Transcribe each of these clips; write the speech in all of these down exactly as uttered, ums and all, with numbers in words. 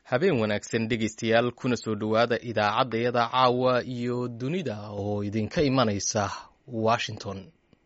habeen wanaagsan dhegaystayaal kuna soo dhowaada idaacaddayada caawa iyo dunida oo idinka imanaysa Washington.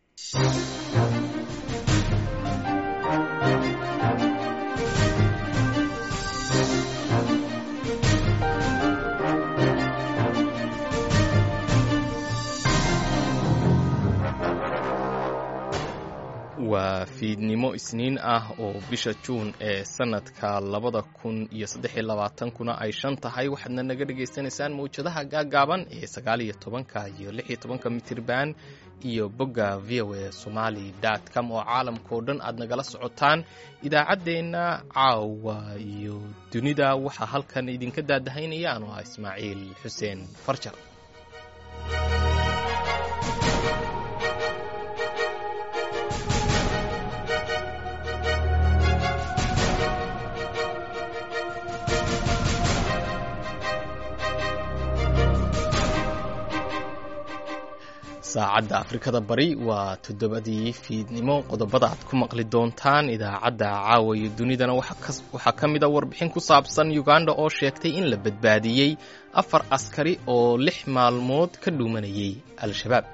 waa fiidnimo isniin ah oo bisha Juun ee sanadka labada kun iyo saddex iyo labaatan kuna ay shan tahay. waxaadna naga dhagaysanaysaan mawjadaha gaagaaban ee sagaal iyo tobanka iyo lix iyo tobanka mitirban iyo bogga v o a somali dot com oo caalamka oo dhan aad nagala socotaan. idaacaddeenna caawa iyo dunida waxaa halkan idinka daadahaynaya anoo ah Ismaaciil Xuseen Farjar. saacadda Afrikada Bari waa toddobadii fiidnimo. qodobada aad ku maqli doontaan idaacadda caawa iyo dunidana waxaa ka mid a warbixin ku saabsan Uganda oo sheegtay in la badbaadiyey afar askari oo lix maalmood ka dhuumanayay Al-Shabaab.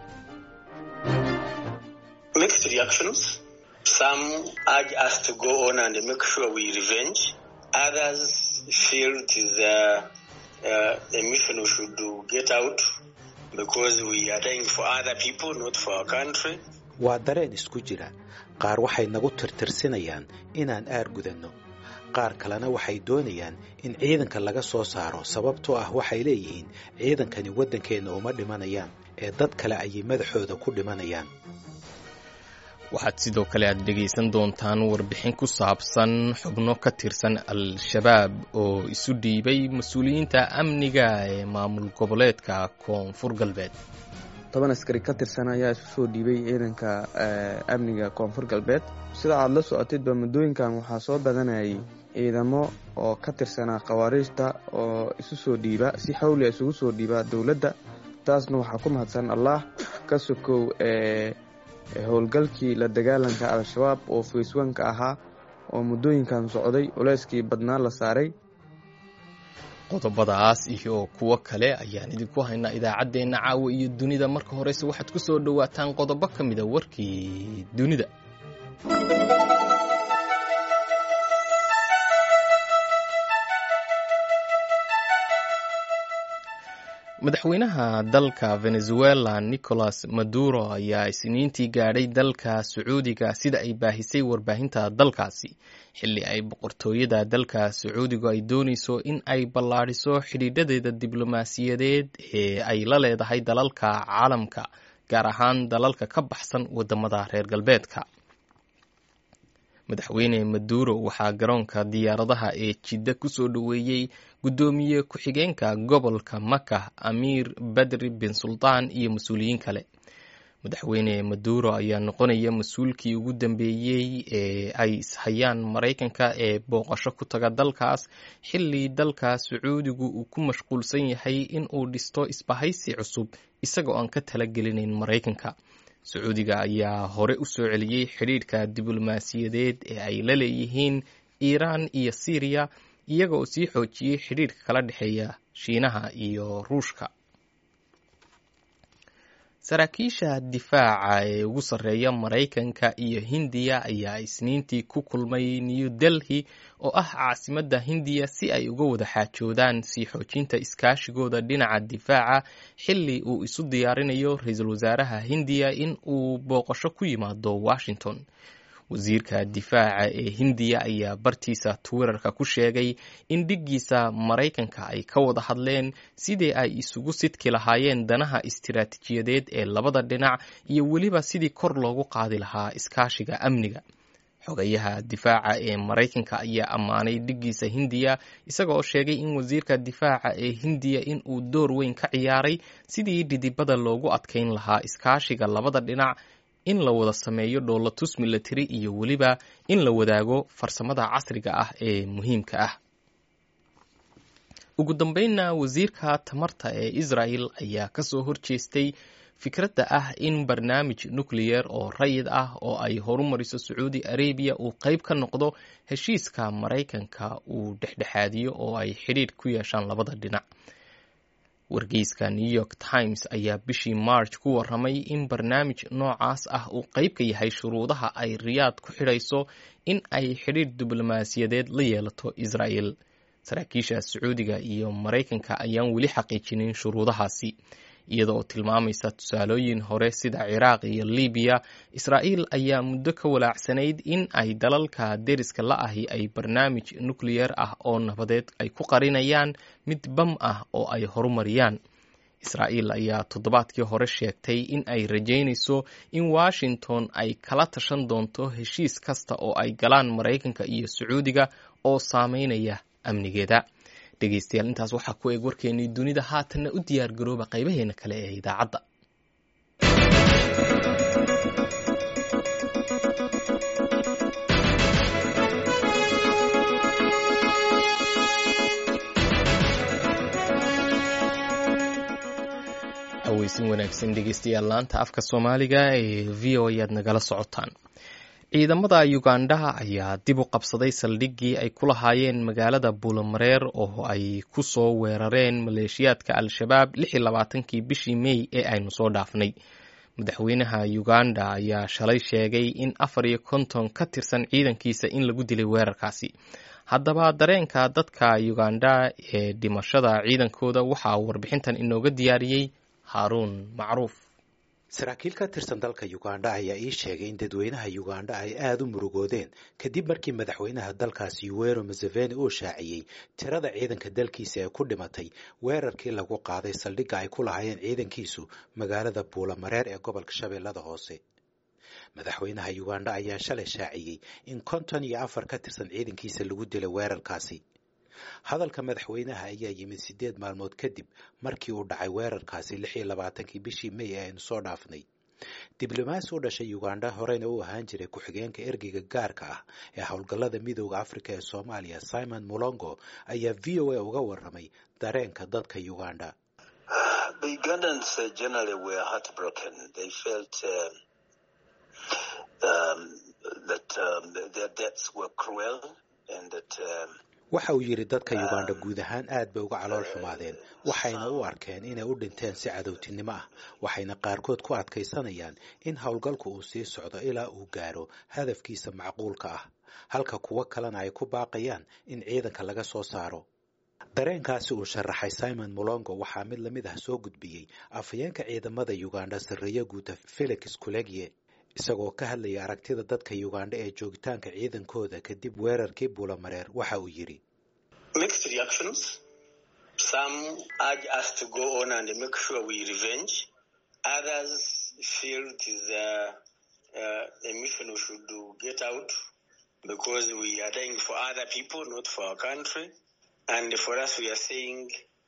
Mixed reactions. Some urge us to go on and make sure we revenge. Others feel it is a, a mission we should do get out. Because we are dying for other people, not for our country. waa dareen isku jira. qaar waxay nagu tirtirsinayaan inaan aar gudanno, qaar kalena waxay doonayaan in ciidanka laga soo saaro sababtoo ah waxay leeyihiin ciidankani waddankeena uma dhimanayaan ee dad kale ayay madaxooda ku dhimanayaan. waxaad sidoo kale aad dhegaysan doontaan warbixin ku saabsan xubno ka tirsan Al-Shabaab oo isu dhiibay mas-uuliyiinta amniga ee maamul goboleedka Koonfur Galbeed. toban askari ka tirsan ayaa isu soo dhiibay ciidanka amniga Koonfur Galbeed. sida aad la socotidba muddooyinkan waxaa soo badanayay ciidamo oo ka tirsanaa khawaarijta oo isu soo dhiiba si xawli ah isugu soo dhiiba dawladda. taasna waxaa ku mahadsan Allah ka sokow ee howlgalkii la dagaalanka Al-Shabaab oo feeswanka ahaa oo muddooyinkan socday culeyskii badnaa la saaray. qodobadaas iyo kuwo kale ayaan idinku haynaa idaacaddeenna caawa iyo dunida. marka horeyse waxaad ku soo dhowaataan qodobo ka mid a warkii dunida. madaxweynaha dalka Venezuela Nicolas Maduro ayaa isniintii gaadhay dalka Sacuudiga sida ay baahisay warbaahinta dalkaasi, xilli ay boqortooyada dalka Sacuudigu ay doonayso in ay ballaadhiso xidhiidhadeeda diblomaasiyadeed ee ay la leedahay dalalka caalamka, gaar ahaan dalalka ka baxsan wadamada reer galbeedka. madaxweyne Maduro waxaa garoonka diyaaradaha ee Jidda ku soo dhoweeyey guddoomiye ku-xigeenka gobolka Maka Amir Badri bin Sultan iyo mas-uuliyiin kale. madaxweyne Maduro ayaa noqonaya mas-uulkii ugu dambeeyey ee ay ishayaan Maraykanka ee booqasho ku taga dalkaas, xilli dalka Sacuudigu uu ku mashquulsan yahay in uu dhisto isbahaysi cusub isagoo aan ka talagelinayn Maraykanka. Sacuudiga ayaa hore u soo celiyey xidhiidhka diblomaasiyadeed ee ay la leeyihiin Iiraan iyo Syria, iyaga oo sii xoojiyey xidhiidhka kala dhexeeya Shiinaha iyo Ruushka. saraakiisha difaaca ee ugu sarreeya Maraykanka iyo Hindiya ayaa isniintii ku kulmay New Delhi oo ah caasimadda Hindiya si ay uga wada xaajoodaan sii xoojinta iskaashigooda dhinaca difaaca, xilli uu isu diyaarinayo ra-iisul wasaaraha Hindiya in uu booqasho ku yimaado Washington. wasiirka difaaca ee Hindiya ayaa bartiisa Twitterka ku sheegay in dhiggiisa Maraykanka ay ka wada hadleen sidii ay isugu sidki lahaayeen danaha istiraatiijiyadeed ee labada dhinac iyo weliba sidii kor loogu qaadi lahaa iskaashiga amniga. xogayaha difaaca ee Maraykanka ayaa ammaanay dhiggiisa Hindiya isaga oo sheegay in wasiirka difaaca ee Hindiya in uu door weyn ka ciyaaray sidii dhidibada loogu adkeyn lahaa iskaashiga labada dhinac, in la wada sameeyo dhoolatus military iyo weliba in la wadaago farsamada casriga ah ee muhiimka ah. ugu dambeynna wasiirka tamarta ee Israel ayaa ka soo horjeestay fikradda ah in barnaamij nukliyeer oo rayid ah oo ay horumariso sacuudi arabiya uu qayb ka noqdo heshiiska maraykanka uu dhexdhexaadiyo oo ay xidhiidh ku yeeshaan labada dhinac. wargeyska New York Times ayaa bishii March ku warramay in barnaamij noocaas ah uu qayb ka yahay shuruudaha ay Riyaad ku xidhayso in ay xidhiidh diblomaasiyadeed la yeelato Israel. saraakiisha Sacuudiga iyo Maraykanka ayaan weli xaqiijinin shuruudahaasi, iyada oo tilmaamaysa tusaalooyin hore sida Ciraaq iyo Libiya. Israa'iil ayaa muddo ka walaacsanayd in ay dalalka deriska la ahi ay barnaamij nukliyeer ah oo nabadeed ay ku qarinayaan mid bam ah oo ay horumariyaan. Israa'iil ayaa toddobaadkii hore sheegtay in ay rajaynayso in Washington ay kala tashan doonto heshiis kasta oo ay galaan Maraykanka iyo Sacuudiga oo saameynaya amnigeeda. dhegeystayaal, intaas waxaa ku eeg warkeennii dunida. haatanna u diyaar garooba qaybaheena kale ee idaacadda. aweysin wanaagsan dhegeystayaal, laanta afka Soomaaliga ee V O A ayaad nagala socotaan. ciidamada Uganda ayaa dib u qabsaday saldhiggii ay ku lahaayeen magaalada Buulamareer oo ay ku soo weerareen maleeshiyaadka Al-Shabaab lix iyo labaatankii bishii May ee aynu soo dhaafnay. madaxweynaha Uganda ayaa shalay sheegay in afar iyo konton ka tirsan ciidankiisa in lagu dilay weerarkaasi. haddaba dareenka dadka Uganda ee dhimashada ciidankooda waxaa warbixintan inooga diyaariyey Haaruun Macruuf. saraakiil ka tirsan dalka Uganda ayaa ii sheegay in dadweynaha Uganda ay aad u murugoodeen kadib markii madaxweynaha dalkaasi Yoweri Museveni uu shaaciyey tirada ciidanka dalkiisa ee ku dhimatay weerarkii lagu qaaday saldhigga ay ku lahaayeen ciidankiisu magaalada Buulamareer ee gobolka Shabeellada Hoose. madaxweynaha Uganda ayaa shalay shaaciyey in konton iyo afar ka tirsan ciidankiisa lagu dilay weerarkaasi. hadalka madaxweynaha ayaa yimid sideed maalmood kadib markii uu dhacay weerarkaasi lix iyo labaatankii bishii May ee aynu soo dhaafnay. diblomaasi u dhashay Uganda horeyna u ahaan jiray ku-xigeenka ergeyga gaarka ah ee howlgallada midowda Afrika ee Soomaaliya Simon Mulongo ayaa V O A uga warramay dareenka dadka Uganda. The Ugandans uh, generally were heartbroken. They felt uh, um, that um, their deaths were cruel and that um, waxa uu yidhi dadka Uganda guud ahaan aad bay uga calool xumaadeen, waxayna u arkeen inay u dhinteen si cadowtinimo ah, waxayna qaarkood ku adkaysanayaan in howlgalku uu sii socdo ilaa uu gaaro hadafkiisa macquulka ah, halka kuwo kalena ay ku baaqayaan in ciidanka laga soo saaro. dareenkaasi uu sharaxay Simon Mulongo waxaa mid lamid ah soo gudbiyey afhayeenka ciidamada Uganda Sarreeya Guuta Felix Kulegye, isagoo ka hadlaya aragtida dadka Uganda ee joogitaanka ciidankooda kadib weerarkii Buulamareer. waxa uu yidhi mixed reactions. Some urge us to go on and make sure we revenge. Others feel it is a, uh, a mission we should do get out because we are dying for other people, not for our country. And for us, we are saying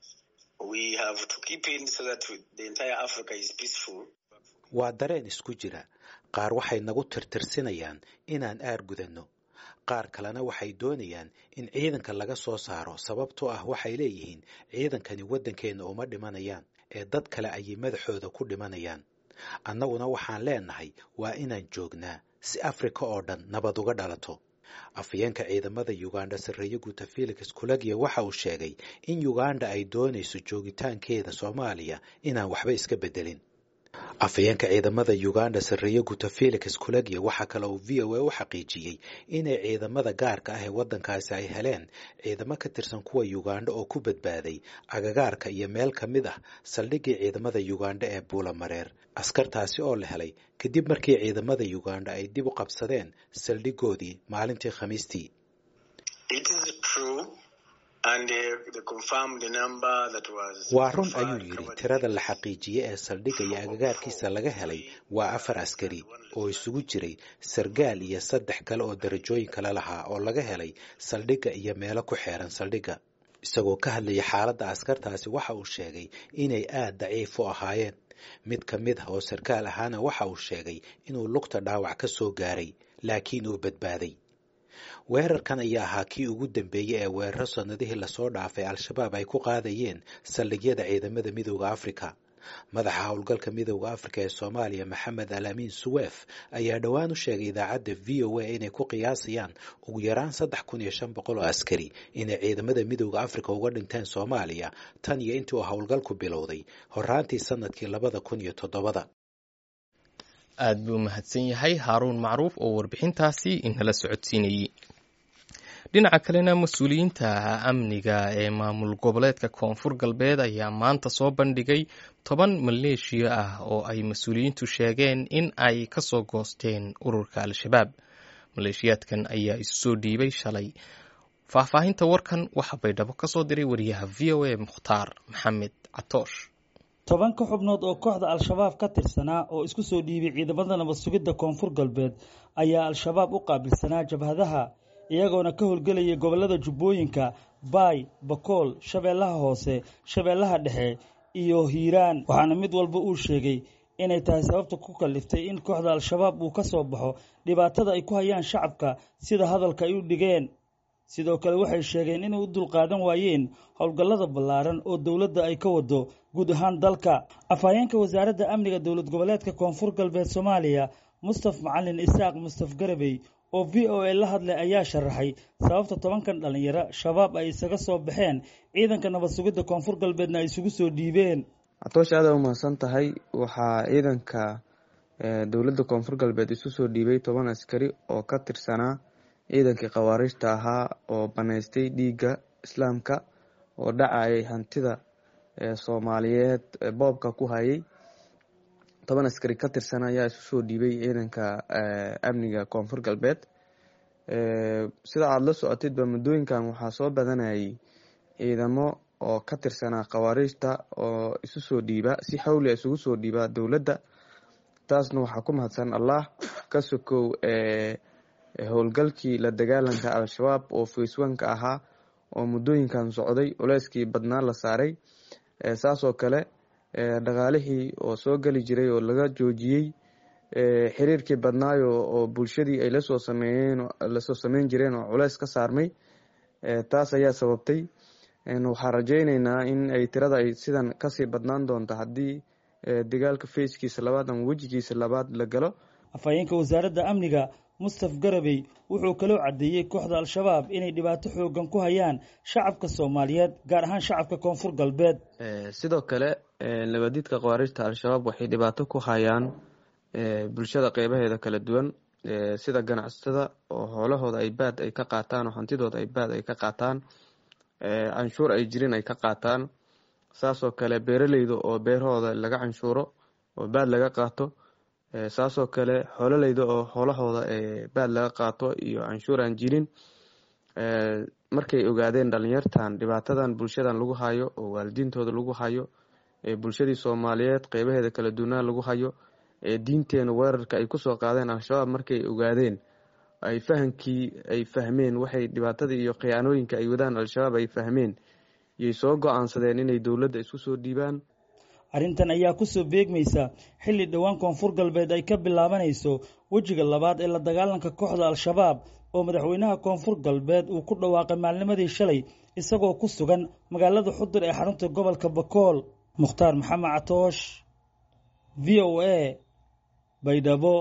we have to keep in so that the entire Africa is peaceful. waa dareen isku jira. qaar waxay nagu tirtirsinayaan inaan aar gudanno, qaar kalena waxay doonayaan in ciidanka laga soo saaro sababtoo ah waxay leeyihiin ciidankani waddankeena uma dhimanayaan ee dad kale ayay madaxooda ku dhimanayaan. annaguna waxaan leenahay waa inaan joognaa si Afrika oo dhan nabad uga dhalato. afhayeenka ciidamada Uganda Sarreeya Guuta Felix Kulegye waxa uu sheegay in Uganda ay doonayso joogitaankeeda Soomaaliya inaan waxba iska bedelin. afhayeenka ciidamada Uganda Sarreeya Guuta Felix Kulegye waxa kale oo V O A u xaqiijiyey inay ciidamada gaarka ah ee waddankaasi ay heleen ciidamo ka tirsan kuwa Uganda oo ku badbaaday agagaarka iyo meel ka mid ah saldhiggii ciidamada Uganda ee Buulamareer. askartaasi oo la helay kadib markii ciidamada Uganda ay dib u qabsadeen saldhiggoodii maalintii Khamiistii. It is true. And uh, the confirmed number that was waa run ayuu yidhi, tirada la xaqiijiyey ee saldhigga iyo agagaarkiisa laga helay waa afar askari oo isugu jiray sargaal iyo saddex kale oo darajooyin kale lahaa oo laga helay saldhigga iyo meelo ku xeeran saldhigga. isagoo ka hadlaya xaaladda askartaasi waxa uu sheegay inay aad daciif u ahaayeen. mid ka mid ah oo sarkaal ahaana waxa uu sheegay inuu lugta dhaawac ka soo gaaray laakiin uu badbaaday. weerarkan ayaa ahaa kii ugu dambeeyey ee weeraro sanadihii lasoo dhaafay Al-Shabaab ay ku qaadayeen saldhigyada ciidamada midowda Afrika. madaxa howlgalka midowda afrika ee soomaaliya maxamed alaamiin suweef ayaa dhowaan u sheegay idaacadda v o a inay ku qiyaasayaan ugu yaraan saddex kun iyo shan boqol oo askari inay ciidamada midowda afrika uga dhinteen soomaaliya tan iyo intii uu howlgalku bilowday horaantii sanadkii labada kun iyo toddobada. aad buu mahadsan yahay haaruun macruuf oo warbixintaasi inala socodsiinayey. dhinaca kalena mas-uuliyiinta amniga ee maamul goboleedka koonfur galbeed ayaa maanta soo bandhigay toban maleeshiya ah oo ay mas-uuliyiintu sheegeen in ay ka soo goosteen ururka al-shabaab. maleeshiyaadkan ayaa isu soo dhiibay shalay. faahfaahinta warkan waxa baydhabo ka soo diray wariyaha v o a mukhtaar maxamed catoosh. toban ka xubnood oo kooxda al-shabaab ka tirsanaa oo isku soo dhiibay ciidamada nabad sugidda koonfur galbeed ayaa al-shabaab u qaabilsanaa jabhadaha iyagoona ka howlgelayay gobolada jubbooyinka baay, bakool, shabeellaha hoose, shabeellaha dhexe iyo hiiraan. waxaana mid walba uu sheegay inay tahay sababta ku kaliftay in kooxda al-shabaab uu ka soo baxo dhibaatada ay ku hayaan shacabka sida hadalka ay u dhigeen. sidoo kale waxay sheegeen inay u dulqaadan waayeen howlgallada ballaaran oo dowladda ay ka wado guud ahaan dalka. afhayeenka wasaaradda amniga dowlad goboleedka koonfur galbeed soomaaliya mustaf macalin isaaq mustaf garabey oo v o a la hadlay ayaa sharaxay sababta tobankan dhalinyaro shabaab ay isaga soo baxeen ciidanka nabad sugidda koonfur galbeedna ay isugu soo dhiibeen. catoosh aad u mahadsan tahay. waxaa ciidanka dowladda koonfur galbeed isu soo dhiibay toban askari oo ka tirsanaa ciidankii khawaarijta ahaa oo banaystay dhiigga islaamka oo dhacayay hantida soomaaliyeed boobka ku hayay. toban askari ka tirsan ayaa isu soo dhiibay ciidanka amniga koonfur galbeed. sida aada la socotidba muddooyinkan waxaa soo badanayay ciidamo oo ka tirsanaa khawaarijta oo isu soo dhiiba si xawli isugu soo dhiiba dowladda. taasna waxaa ku mahadsan allah ka sokow howlgalkii la dagaalanka al-shabaab oo faceonka ahaa oo muddooyinkan socday culeyskii badnaa la saaray. saasoo kale dhaqaalihii oo soo geli jiray oo laga joojiyey, xiriirkii badnaayo oo bulshadii ay lasoo sameeyeen lasoo sameyn jireen oo culeys ka saarmay. taas ayaa sababtay. waxaan rajayneynaa in ay tirada ay sidan kasii badnaan doonto haddii dagaalka fayskiisa labaad ama wejigiisa labaad la galo. afhayeenka wasaaradda amniga mustaf garabey wuxuu kaloo caddeeyey kooxda al-shabaab inay dhibaato xoogan ku hayaan shacabka soomaaliyeed gaar ahaan shacabka koonfur galbeed. sidoo kale nabadiidka khawaarijta al-shabaab waxay dhibaato ku hayaan bulshada qeybaheeda kala duwan sida ganacsatada oo hoolahooda ay baad ay ka qaataan oo hantidooda ay baad ay ka qaataan, canshuur ay jirin ay ka qaataan. saasoo kale beeraleyda oo beerahooda laga canshuuro oo baad laga qaato. saasoo kale xoololeyda oo xoolahooda baad laga qaato iyo canshuur aan jirin. markay ogaadeen dhalinyartan dhibaatadan bulshadan lagu hayo oo waalidiintooda lagu hayo, bulshadii soomaaliyeed qeybaheeda kala duwanaa lagu hayo, diinteena weerarka ay kusoo qaadeen al-shabaab markay ogaadeen ay fahankii ay fahmeen waxay dhibaatada iyo khiyaanooyinka ay wadaan al-shabaab ay fahmeen iyay soo go-aansadeen inay dowladda isku soo dhiibaan. arrintan ayaa kusoo beegmaysa xilli dhowaan koonfur galbeed ay ka bilaabanayso wejiga labaad ee la dagaalanka kooxda al-shabaab oo madaxweynaha koonfur galbeed uu ku dhawaaqay maalnimadii shalay isagoo ku sugan magaalada xudur ee xarunta gobolka bakool. mukhtaar maxamed catoosh, v o a, baydhabo.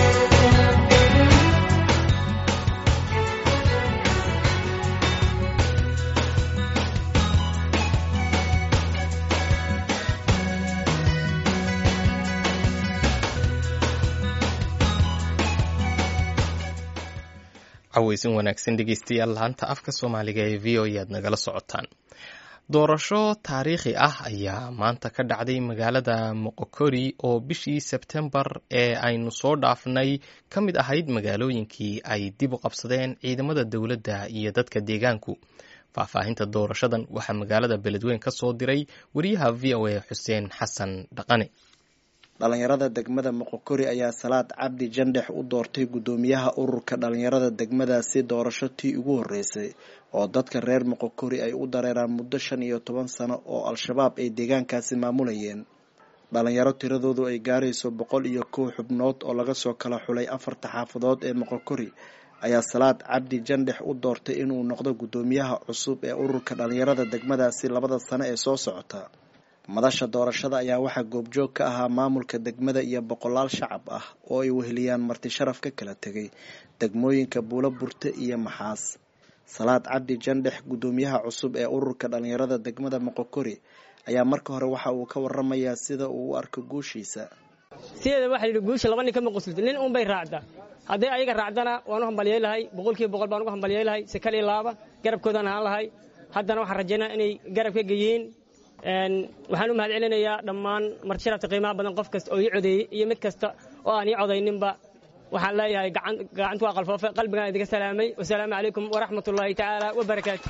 cawaysan wanaagsan dhegeystayaal laanta afka soomaaliga ee v o e aad nagala socotaan. doorasho taariikhi ah ayaa maanta ka dhacday magaalada moqokori oo bishii sebtembar ee aynu soo dhaafnay ka mid ahayd magaalooyinkii ay dib u qabsadeen ciidamada dowladda iyo dadka deegaanku. faahfaahinta doorashadan waxaa magaalada beledweyn ka soo diray wariyaha v o a xuseen xasan dhaqane. dhalinyarada degmada moqokori ayaa salaad cabdi jandhex u doortay guddoomiyaha ururka dhalinyarada degmadaasi doorasho tii ugu horeysay oo dadka reer moqokori ay u dareeraan muddo shan iyo toban sano oo al-shabaab ay deegaankaasi maamulayeen. dhalinyaro tiradoodu ay gaarayso boqol iyo kow xubnood oo laga soo kala xulay afarta xaafadood ee moqokori ayaa salaad cabdi jandhex u doortay inuu noqdo guddoomiyaha cusub ee ururka dhalinyarada degmadaasi labada sano ee soo socota. madasha doorashada ayaa waxaa goobjoog ka ahaa maamulka degmada iyo boqolaal shacab ah oo ay weheliyaan marti sharaf ka kala tegay degmooyinka Buulo Burte iyo Maxaas. Salaad Cabdi Jandhex gudoomiyaha cusub ee ururka dhalinyarada degmada Moqokori ayaa marka hore waxa uu ka waramayaa sida uu u arko guushiisa. Sida waxa la guusha laba nin kama qosliin nin uun bay raacdaa haddii ayaga raacdana waan u hambalyeelahay boqolkiiba boqol baan uga hambalyeelahay si kale laaba garabkoodana aan lahay haddana waxaan rajaynayaa inay garab ka geeyeen een waxaan u mahadcelinayaa dhammaan marti sharafta qiimaha badan qof kasta oo ii codeeyay iyo mid kasta oo aan ii codeyninba waxaan leeyahay gacan gacantu waa qalfoofe qalbiga idinka salaamay wassalaamu calaykum waraxmatullaahi tacaala wabarakaatuh.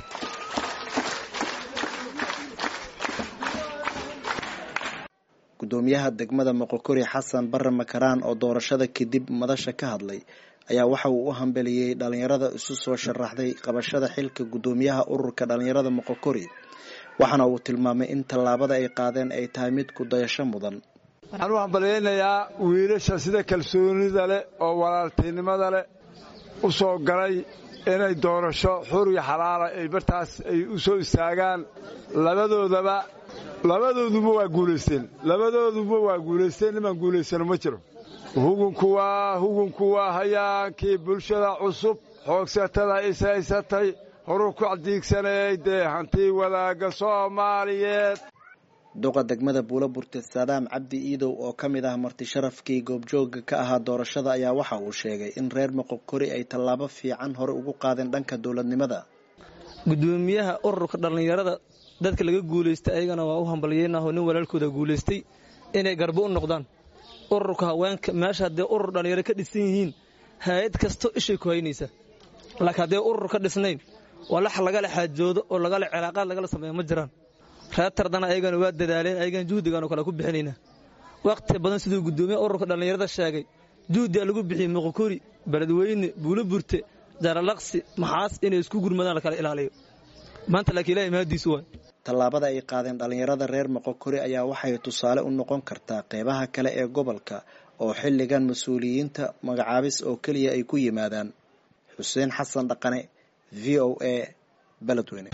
gudoomiyaha degmada Moqokori Xasan Barre Makaraan oo doorashada kadib madasha ka hadlay ayaa waxa uu u hambeliyay dhalinyarada isu soo sharaxday qabashada xilka gudoomiyaha ururka dhalinyarada Moqokori waxana uu tilmaamay in tallaabada ay qaadeen ay tahay mid ku dayasho mudan. waxaan u hambaleynayaa wiilasha sida kalsoonida leh oo walaaltinimada leh u soo galay inay doorasho xur iyo xalaal ay bartaas ay u soo istaagaan labadoodaba labadooduba waa guuleysteen labadooduba waa guuleysteen niman guuleysan ma jiro hugunku waa hugunku waa hayaankii bulshada cusub xoogsatada isaysatay horu ku cadiigsanay dee hanti wadaaga Soomaaliyeed. duqa degmada Buulo Burte Salaam Cabdi Iidow oo kamid ah marti sharafkii goobjooga ka ahaa doorashada ayaa waxa uu sheegay in reer Moqokori ay tallaabo fiican hore ugu qaadeen dhanka dawladnimada. gudoomiyaha ururka dhalinyarada dadka laga guuleystay ayagana waa u hambalyeynaa nin walaalkooda guuleystay inay garbo u noqdaan ururka haweenka meesha hadee urur dhalinyaro ka dhisan yihiin hay'ad kasto ishay ku haynaysa laakiin hadee urur ka dhisnayn walax laga la xaajoodo oo laga la cilaaqad laga la sameeyo ma jiraan reertardana ayagana waa dadaaleen ayagana juhdigan oo kala ku bixinayna waqti badan sidoo gudoomiyaha ururka dhalinyarada sheegay juhdi lagu bixiyay Moqokori Beledweyne Buulo Burte Jaralaqsi Maxaas inay isku gurmadaan la kala ilaaliyo maanta laakiin ilaahay mahadiisu waa tallaabada ay qaadeen dhalinyarada reer Moqokori ayaa waxay tusaale u noqon kartaa qeybaha kale ee gobolka oo xilligan mas'uuliyiinta magacaabis oo kaliya ay ku yimaadaan. Xuseen Xasan Dhaqane V O A Beledweyne.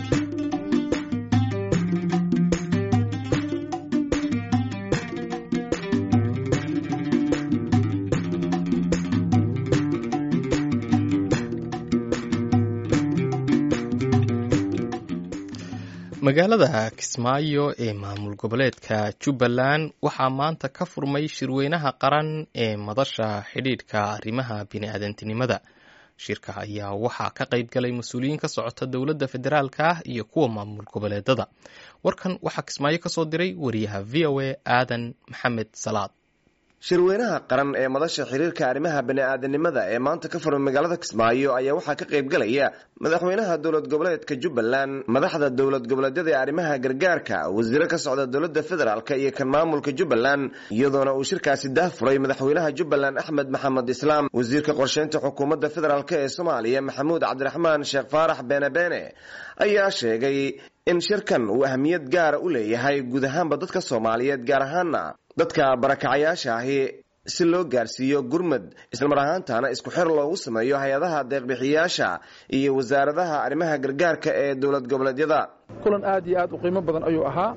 magaalada Kismaayo ee maamul goboleedka Jubbaland waxaa maanta ka furmay shirweynaha qaran ee madasha xidhiidhka arrimaha bini'aadantinimada. shirka ayaa waxaa ka qayb galay mas'uuliyiin ka socota dowladda federaalka ah iyo kuwa maamul goboleedada. warkan waxaa Kismaayo ka soo diray wariyaha V O A Aadan Maxamed Salaad. shirweynaha qaran ee madasha xiriirka arrimaha bini'aadanimada ee maanta ka furan magaalada Kismaayo ayaa waxaa ka qayb galaya madaxweynaha dowlad goboleedka Jubbaland, madaxda dowlad goboleedyada ee arrimaha gargaarka, wasiiro ka socda dowladda federaalka iyo kan maamulka Jubbaland, iyadoona uu shirkaasi daahfuray madaxweynaha Jubbaland Axmed Maxamed Islaam. wasiirka qorsheynta xukuumadda federaalka ee Soomaaliya Maxamuud Cabdiraxmaan Sheekh Faarax Beene Beene ayaa sheegay in shirkan uu ahmiyad gaar ah u leeyahay guud ahaanba dadka Soomaaliyeed, gaar ahaana dadka barakacayaasha ahi si loo gaarsiiyo gurmad isla mar ahaantaana isku xir loogu sameeyo hay'adaha deeq-bixiyaasha iyo wasaaradaha arrimaha gargaarka ee dowlad goboleedyada. kulan aad iyo aad u qiimo badan ayuu ahaa.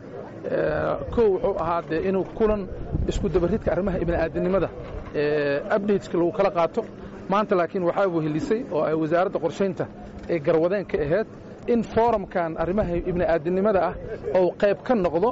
kow wuxuu ahaa dee inuu kulan isku dabaridka arrimaha ibni'aadanimada updateska lagu kala qaato. maanta laakiin waxaa wehelisay oo ay wasaaradda qorsheynta ee garwadeen ka ahayd in forumkan arrimaha ibni'aadanimada ah oo qayb ka noqdo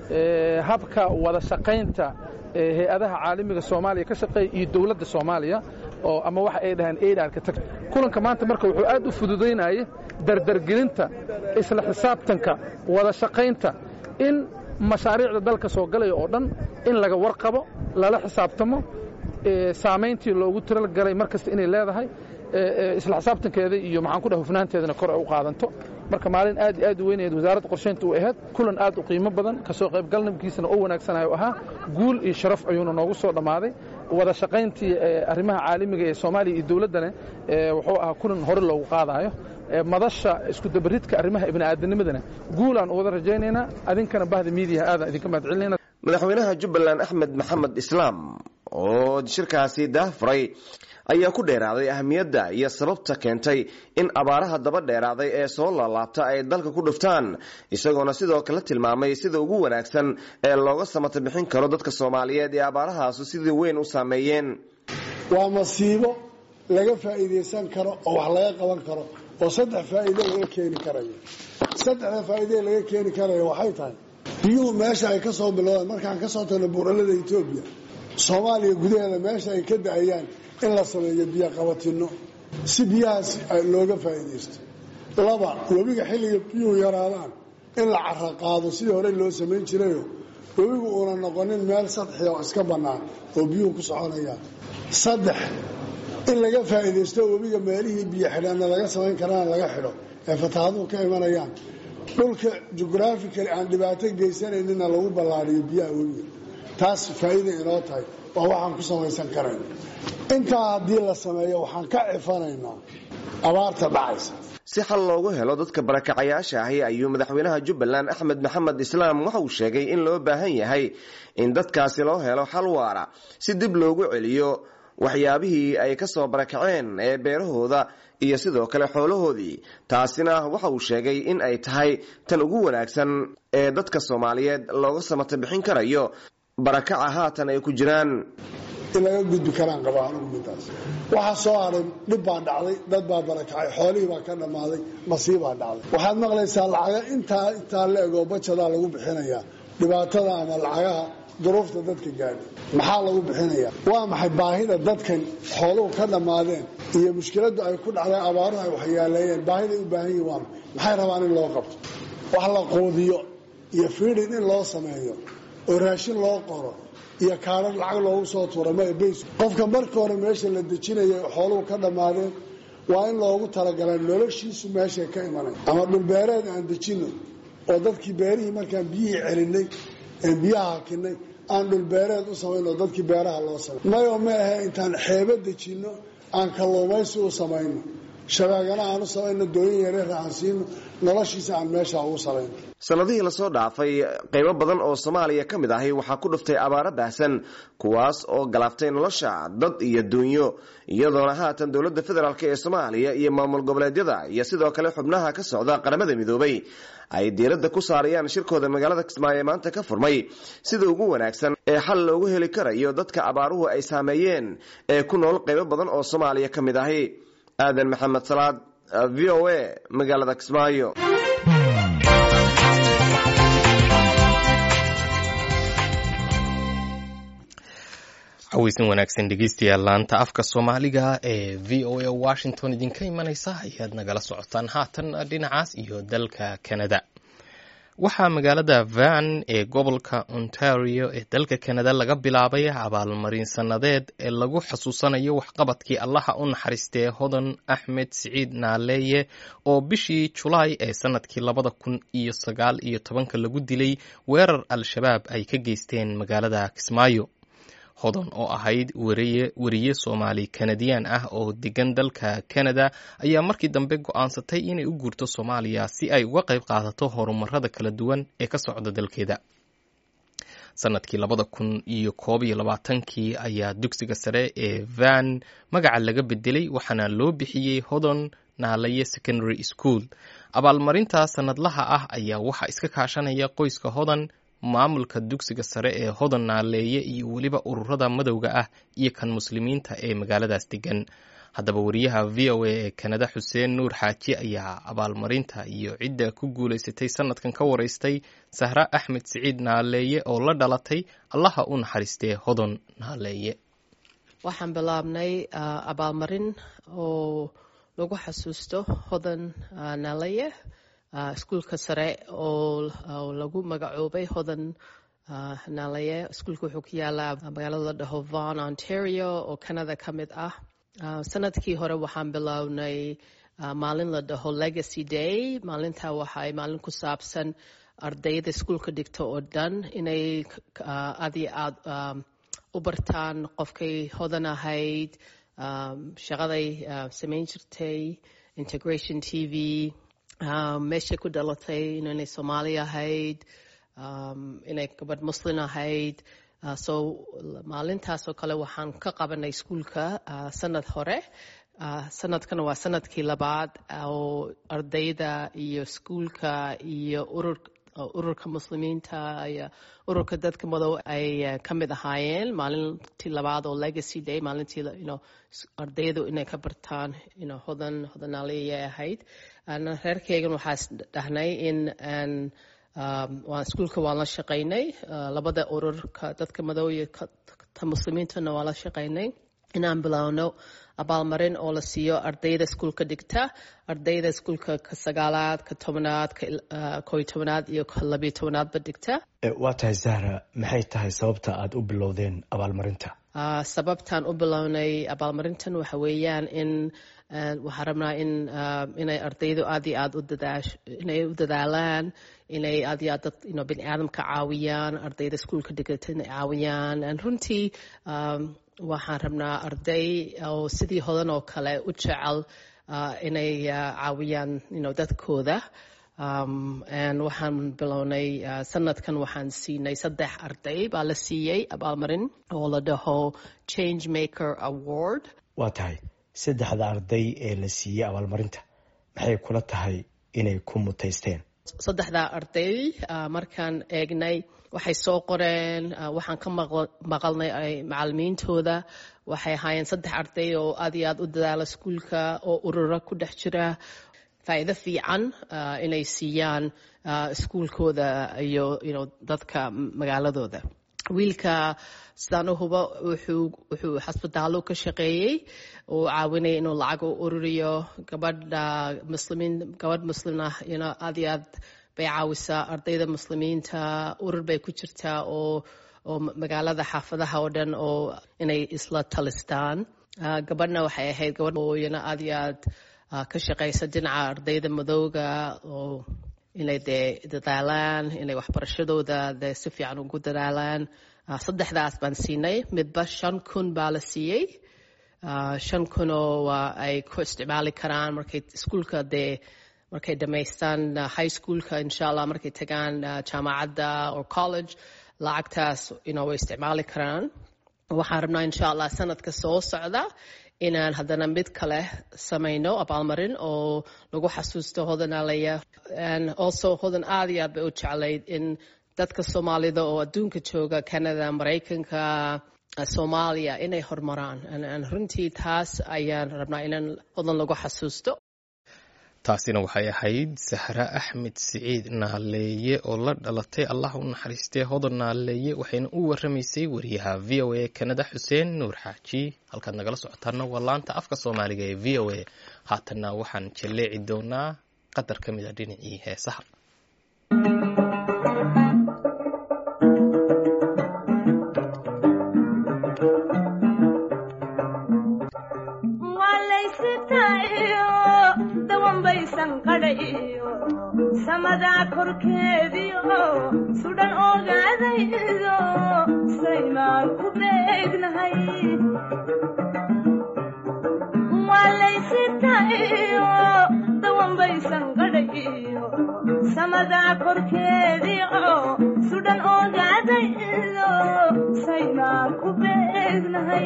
habka wada shaqaynta hay'adaha caalamiga Soomaaliya ka shaqeeya iyo dawladda Soomaaliya oo ama waxa ay dhahaan eedarka tag. kulanka maanta marka wuxuu aad u fududeynayay dardargelinta isla xisaabtanka wada shaqaynta in mashaariicda dalka soo galay oo dhan in laga warqabo lala xisaabtamo saameyntii loogu talagalay markasta inay leedahay isla xisaabtankeeda iyo maxaan ku dhahay hufnaanteedana kor u qaadanto. marka maalin aad aad u weyneed wasaaradda qorsheynta uu ahayd kulan aad u qiimo badan ka soo qayb galnabkiisana oo wanaagsanayo ahaa guul iyo sharaf ayuuna noogu soo dhamaaday. wada shaqayntii arrimaha caalamiga ee Soomaaliya iyo dawladana wuxuu ahaa kulan hore loogu qaadayo. madasha isku dabaridka arrimaha ibni'aadanimadana guul aan wada rajaynaynaa. adinkana bahda media aad idinka mahadcelinayna. madaxweynaha Jubbaland Axmed Maxamed Islaam oo shirkaasi daahfuray ayaa ku dheeraaday ahamiyadda iyo sababta keentay in abaaraha daba dheeraaday ee soo laalaabta ay dalka ku dhuftaan isagoona sidoo kale tilmaamay sida ugu wanaagsan ee looga samata bixin karo dadka Soomaaliyeed ee abaarahaasu sidii weyn u saameeyeen. waa masiibo laga faa'iideysan karo oo wax laga qaban karo oo saddex faa'iido laga keeni karayo saddexda faa'iido laga keeni karayo waxay tahay biyuhu meesha ay ka soo bilowdaan markaan ka soo tagno buuralada Itoobiya Soomaaliya gudaheeda meesha ay ka da'ayaan in la sameeyo biyo qabatino si biyahaas looga faa'iideysto. laba webiga xilliga biyuhu yaraadaan in la carra qaado sidii hore loo sameyn jiray webigu uuna noqonin meel sadxi oo iska bannaan oo biyuhu ku soconayaan. saddex in laga faa'iideysto webiga meelihii biyo xidhaana laga samayn karaan laga xidho ee fatahaaduhu ka imanayaan dhulka geographically aan dhibaato geysanayninna lagu ballaariyo biyaha webiga. taas faa'iido inoo tahay oo waxaan ku samaysan karayna. intaa haddii la sameeyo waxaan ka cifanaynaa abaarta dhacaysa. si xal loogu helo dadka barakacayaasha ahi ayuu madaxweynaha Jubbaland Axmed Maxamed Islaam waxa uu sheegay in loo baahan yahay in dadkaasi loo helo xal waara si dib loogu celiyo waxyaabihii ay ka soo barakaceen ee beerahooda iyo sidoo kale xoolahoodii. taasina waxa uu sheegay in ay tahay tan ugu wanaagsan ee dadka Soomaaliyeed looga samata bixin karayo barakaca haatan ay ku jiraan. in laga gudbi karaan qabaan ummadaas waxa soo haray dhib baa dhacday dad baa barakacay xoolihii baa ka dhamaaday masiibaa dhacday waxaad maqlaysaa lacaga intaa intaa la ego bajada lagu bixinaya dhibaatada ama lacagaha duruufta dadka gaadhay maxaa lagu bixinaya waa maxay baahida dadkan xooluhu ka dhamaadeen iyo mushkiladu ay ku dhacday abaaruhu ay waxyeeleeyeen baahida u baahan yihiin waa maxay rabaan in loo qabto wax la qoodiyo iyo fiidin in loo sameeyo oo raashin loo qoro iyo kaarar lacag loogu soo tuuray ma beys qofka markii hore meesha la dejinayay xooluhu ka dhamaadeen waa in loogu talagalay noloshiisu meesha ka imanay ama dhulbeereed aan dejino oo dadkii beerihii markaan biyihii celinay ee biyaha hakinay aan dhulbeereed u samayno dadkii beeraha loo sameeyo mayo ma aha intaan xeebo dejino aan kalluumaysi u samayno shabaagana aan u samayno dooyin yareer aan siino noloshiisa aan meesha ugu samayno. sanadihii lasoo dhaafay qaybo badan oo Soomaaliya ka mid ahi waxaa ku dhuftay abaaro baahsan kuwaas oo galaaftay nolosha dad iyo duunyo iyadoona haatan dowladda federaalka ee Soomaaliya iyo maamul goboleedyada iyo sidoo kale xubnaha ka socda qaramada midoobay ay diiradda ku saarayaan shirkooda magaalada Kismaayo maanta ka furmay sida ugu wanaagsan ee xal loogu heli karayo dadka abaaruhu ay saameeyeen ee ku nool qaybo badan oo Soomaaliya ka mid ahi. aadan maxamed salaad V O A magaalada Kismaayo. cawaysan wanaagsan dhegeystayaal laanta afka Soomaaliga ee V O A Washington idinka imanaysa ayaad nagala socotaan haatan dhinacaas iyo dalka Canada. waxaa magaalada Van ee gobolka Ontario ee dalka Canada laga bilaabay abaalmarin sanadeed ee lagu xasuusanayo waxqabadkii Allaha u naxariistay Hodan Axmed Siciid Naaleeye oo bishii July ee sanadkii labada kun iyo sagaal iyo tobanka lagu dilay weerar Al-Shabaab ay ka geysteen magaalada Kismaayo. Hodan oo ahayd wariye wariye Soomaali Canadian ah oo degan dalka Canada ayaa markii dambe go'aansatay inay u guurto Soomaaliya si ay uga qayb qaadato horumarada kala duwan ee ka socda dalkeeda. sanadkii labada kun iyo koob iyo labaatankii ayaa dugsiga sare ee Van magaca laga bedelay waxaana loo bixiyey Hodan Naaleeye Secondary School. abaalmarinta sanadlaha ah ayaa waxa iska kaashanaya qoyska Hodan, maamulka dugsiga sare ee Hodan Naaleeye iyo waliba ururada madowga ah iyo kan muslimiinta ee magaaladaas degan. haddaba wariyaha V O A ee Canada Xuseen Nuur Xaaji ayaa abaalmarinta iyo cidda ku guuleysatay sanadkan ka wareystay Sahra Axmed Siciid Naaleeye oo la dhalatay Allaha u naxariistay Hodan Naaleeye. waxaan bilaabnay abaalmarin oo lagu xasuusto Hodan Naaleeye iskuulka sare oo lagu magacoobay Hodan Naaleeye. iskuulka wuxuu ku yaalaa magaalada dhaho Vaughan, Ontario oo Canada ka mid ah. sanadkii hore waxaan bilownay maalin la dhaho Legacy Day. maalintaa waxay maalin ku saabsan ardayda iskuulka dhigta oo dhan inay aad iyo aad u bartaan qofkay Hodan ahayd, shaqaday samayn jirtay, Integration T V, meeshay ku dhalatay inay Soomaali ahayd, inay gabadh Muslim ahayd, so maalintaasoo kale waxaan ka qabanay iskuulka sanad hore sanadkana waa sanadkii labaad oo ardayda iyo iskuulka iyo urur ururka muslimiinta iyo ururka dadka madow ay ka mid ahaayeen maalintii labaad oo legacy day maalintii you know ardaydu inay ka bartaan you know hodan hodanaaliyay ahayd reerkeygan waxaa dhahnay in waan iskuulka waan la shaqaynay labada ururka dadka madow iyo ta muslimiintana waan la shaqaynay inaan bilowno abaalmarin oo la siiyo ardayda iskuulka dhigta ardayda iskuulka ka sagaalaad ka tobanaad ko iyo tobanaad iyo ka labiyo tobanaadba dhigta waa tahay Zahra maxay tahay sababta aad u bilowdeen abaalmarinta sababtaan u bilownay abaalmarintan waxa weeyaan in waxaan rabnaa in inay ardaydu aad iyo aad u dadaash inay u dadaalaan inay aad iyo aad dad you know bini aadamka caawiyaan ardayda iskuulka dhigata inay caawiyaan runtii waxaan rabnaa arday oo sidii hodan oo kale u jecel inay caawiyaan you know dadkooda waxaan bilownay sanadkan waxaan siinay saddex arday baa la siiyey abaalmarin oo la dhaho change maker award waa tahay saddexda arday ee la siiyey abaalmarinta maxay kula tahay inay ku mutaysteen saddexda arday markaan eegnay waxay soo qoreen waxaan ka maqalnay macallimiintooda waxay ahaayeen saddex arday oo aad iyo aad u dadaala iskuulka oo urura ku dhex jira faa'iido fiican inay siiyaan iskuulkooda iyo you know dadka magaaladooda wiilka sidaan u hubo wuxuu wuxuu xasbitaallo ka shaqeeyey oo caawinaya inuu lacag u ururiyo gabadha muslimiin gabadh muslim ah you know aad iyo aad bay caawisaa ardayda muslimiinta urur bay ku jirtaa oo oo magaalada xaafadaha oo dhan oo inay isla talistaan gabadhna waxay ahayd gabadh oo iyana aad iyo aad ka shaqaysa dhinaca ardayda madowga oo inay dee dadaalaan inay waxbarashadooda dee si fiican ugu dadaalaan saddexdaas baan siinay midba shan kun baa la siiyey shan kun oo ay ku isticmaali karaan markay iskuulka dee markay dhamaystaan high schoolka insha allah markay tagaan jaamacadda or college lacagtaas you know way isticmaali karaan waxaan rabnaa insha allah sanadka soo socda inaan haddana mid kale samayno abaalmarin oo lagu xasuusto hodanaalaya and also hodan aad iyo aad bay u jeclayd in dadka soomaalida oo adduunka jooga Canada Maraykanka Soomaaliya inay horumaraan and runtii taas ayaan rabnaa inaan hodan lagu xasuusto taasina waxay ahayd Sahra Axmed Siciid Naaleeye oo la dhalatay Allah u naxariistay hodan Naaleeye waxayna u waramaysay wariyaha V O A Canada Xuseen Nuur Xaaji halkaad nagala socotaana waa laanta afka Soomaaliga ee V O A haatana waxaan jaleeci doonaa qadar ka mid ah dhinacii heesaha samada korkeediyo sudan ogaadaydo saymaan ku beegnahay walaysitayo dawanbaysan qadhayo samada korkeediyo sudan ogaadaydo saymaan ku beegnahay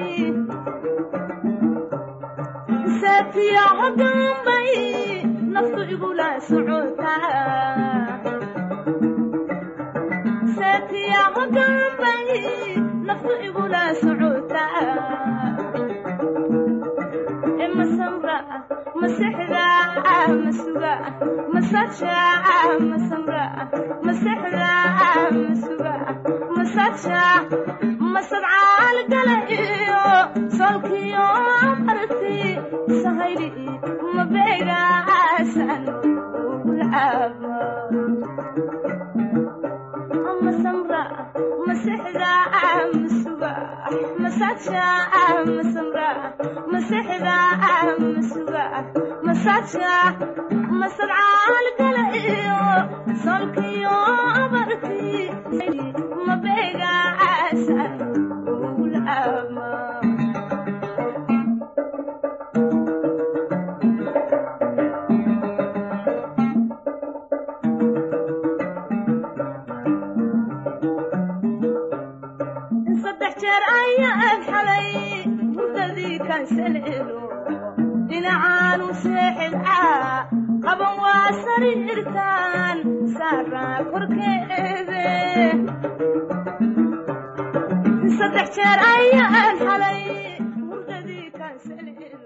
saatiya hodanbay naftu igula socotaa saatiya hodanbay naftu igula socotaa ema samra masixda masuga masaja masamra masixda masuga masaja masadcaal galayo solkiyo barti sahayli mabega asan ulaba masamra masixda masuga masaja masamra masixda masuga masaja masadcaal galayo solkiyo barti mabega asan ulaba jeer ayaan xalay hurdadii kansaleelo dhinacaanu seexidcaa qaban waa sariirtaan saaraa korkeede saddex jeer ayaan xalay hurdadii kansaleelo.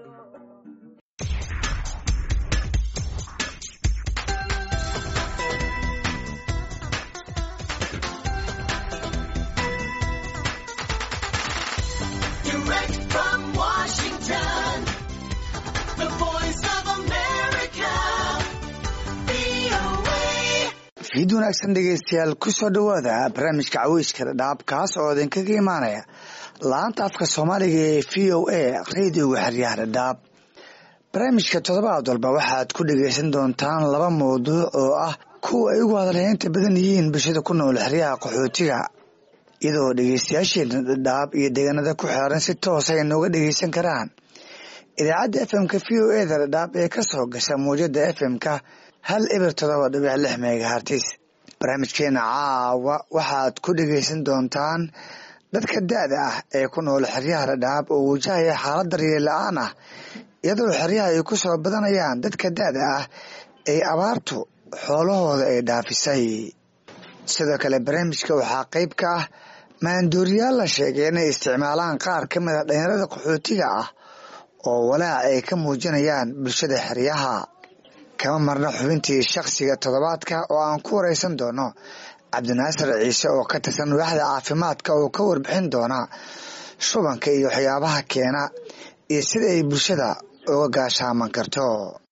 fiid wanaagsan dhegaystayaal ku soo dhowaada barnaamijka caweyska dhadhaab kaas oo idinkaga imaanaya laanta afka soomaaliga ee v o a radioga xeryaha dhadhaab. barnaamijka toddobaad walba waxaad ku dhegaysan doontaan laba mawduuc oo ah kuwa ay ugu hadalhaynta badan yihiin bulshada ku nool xeryaha qaxootiga, iyadoo dhegaystayaasheena dhadhaab iyo deegaanada ku xeeran si toos ay nooga dhegaysan karaan idaacadda f m-ka v o a da dhadhaab ee ka soo gasha mawjada f m-ka hal eber todoba dhibic lix megahartis. barnaamijkeena caawa waxaad ku dhegaysan doontaan dadka da-da ah ee ku nool xeryaha dhadhaab oo wajahaya xaalad daryeel la-aan ah, iyadoo xeryaha ay ku soo badanayaan dadka da-da ah ee abaartu xoolahooda ay dhaafisay. sidoo kale barnaamijka waxaa qayb ka ah maandooriyaal la sheegay inay isticmaalaan qaar ka mid a dhalinyarada qaxootiga ah oo walaac ay ka muujinayaan bulshada xeryaha. kama marna xubintii shakhsiga toddobaadka oo aan ku waraysan doono cabdinaasir ciise oo ka tirsan waaxda caafimaadka oo ka warbixin doona shubanka iyo waxyaabaha keena iyo sida ay bulshada uga gaashaaman karto.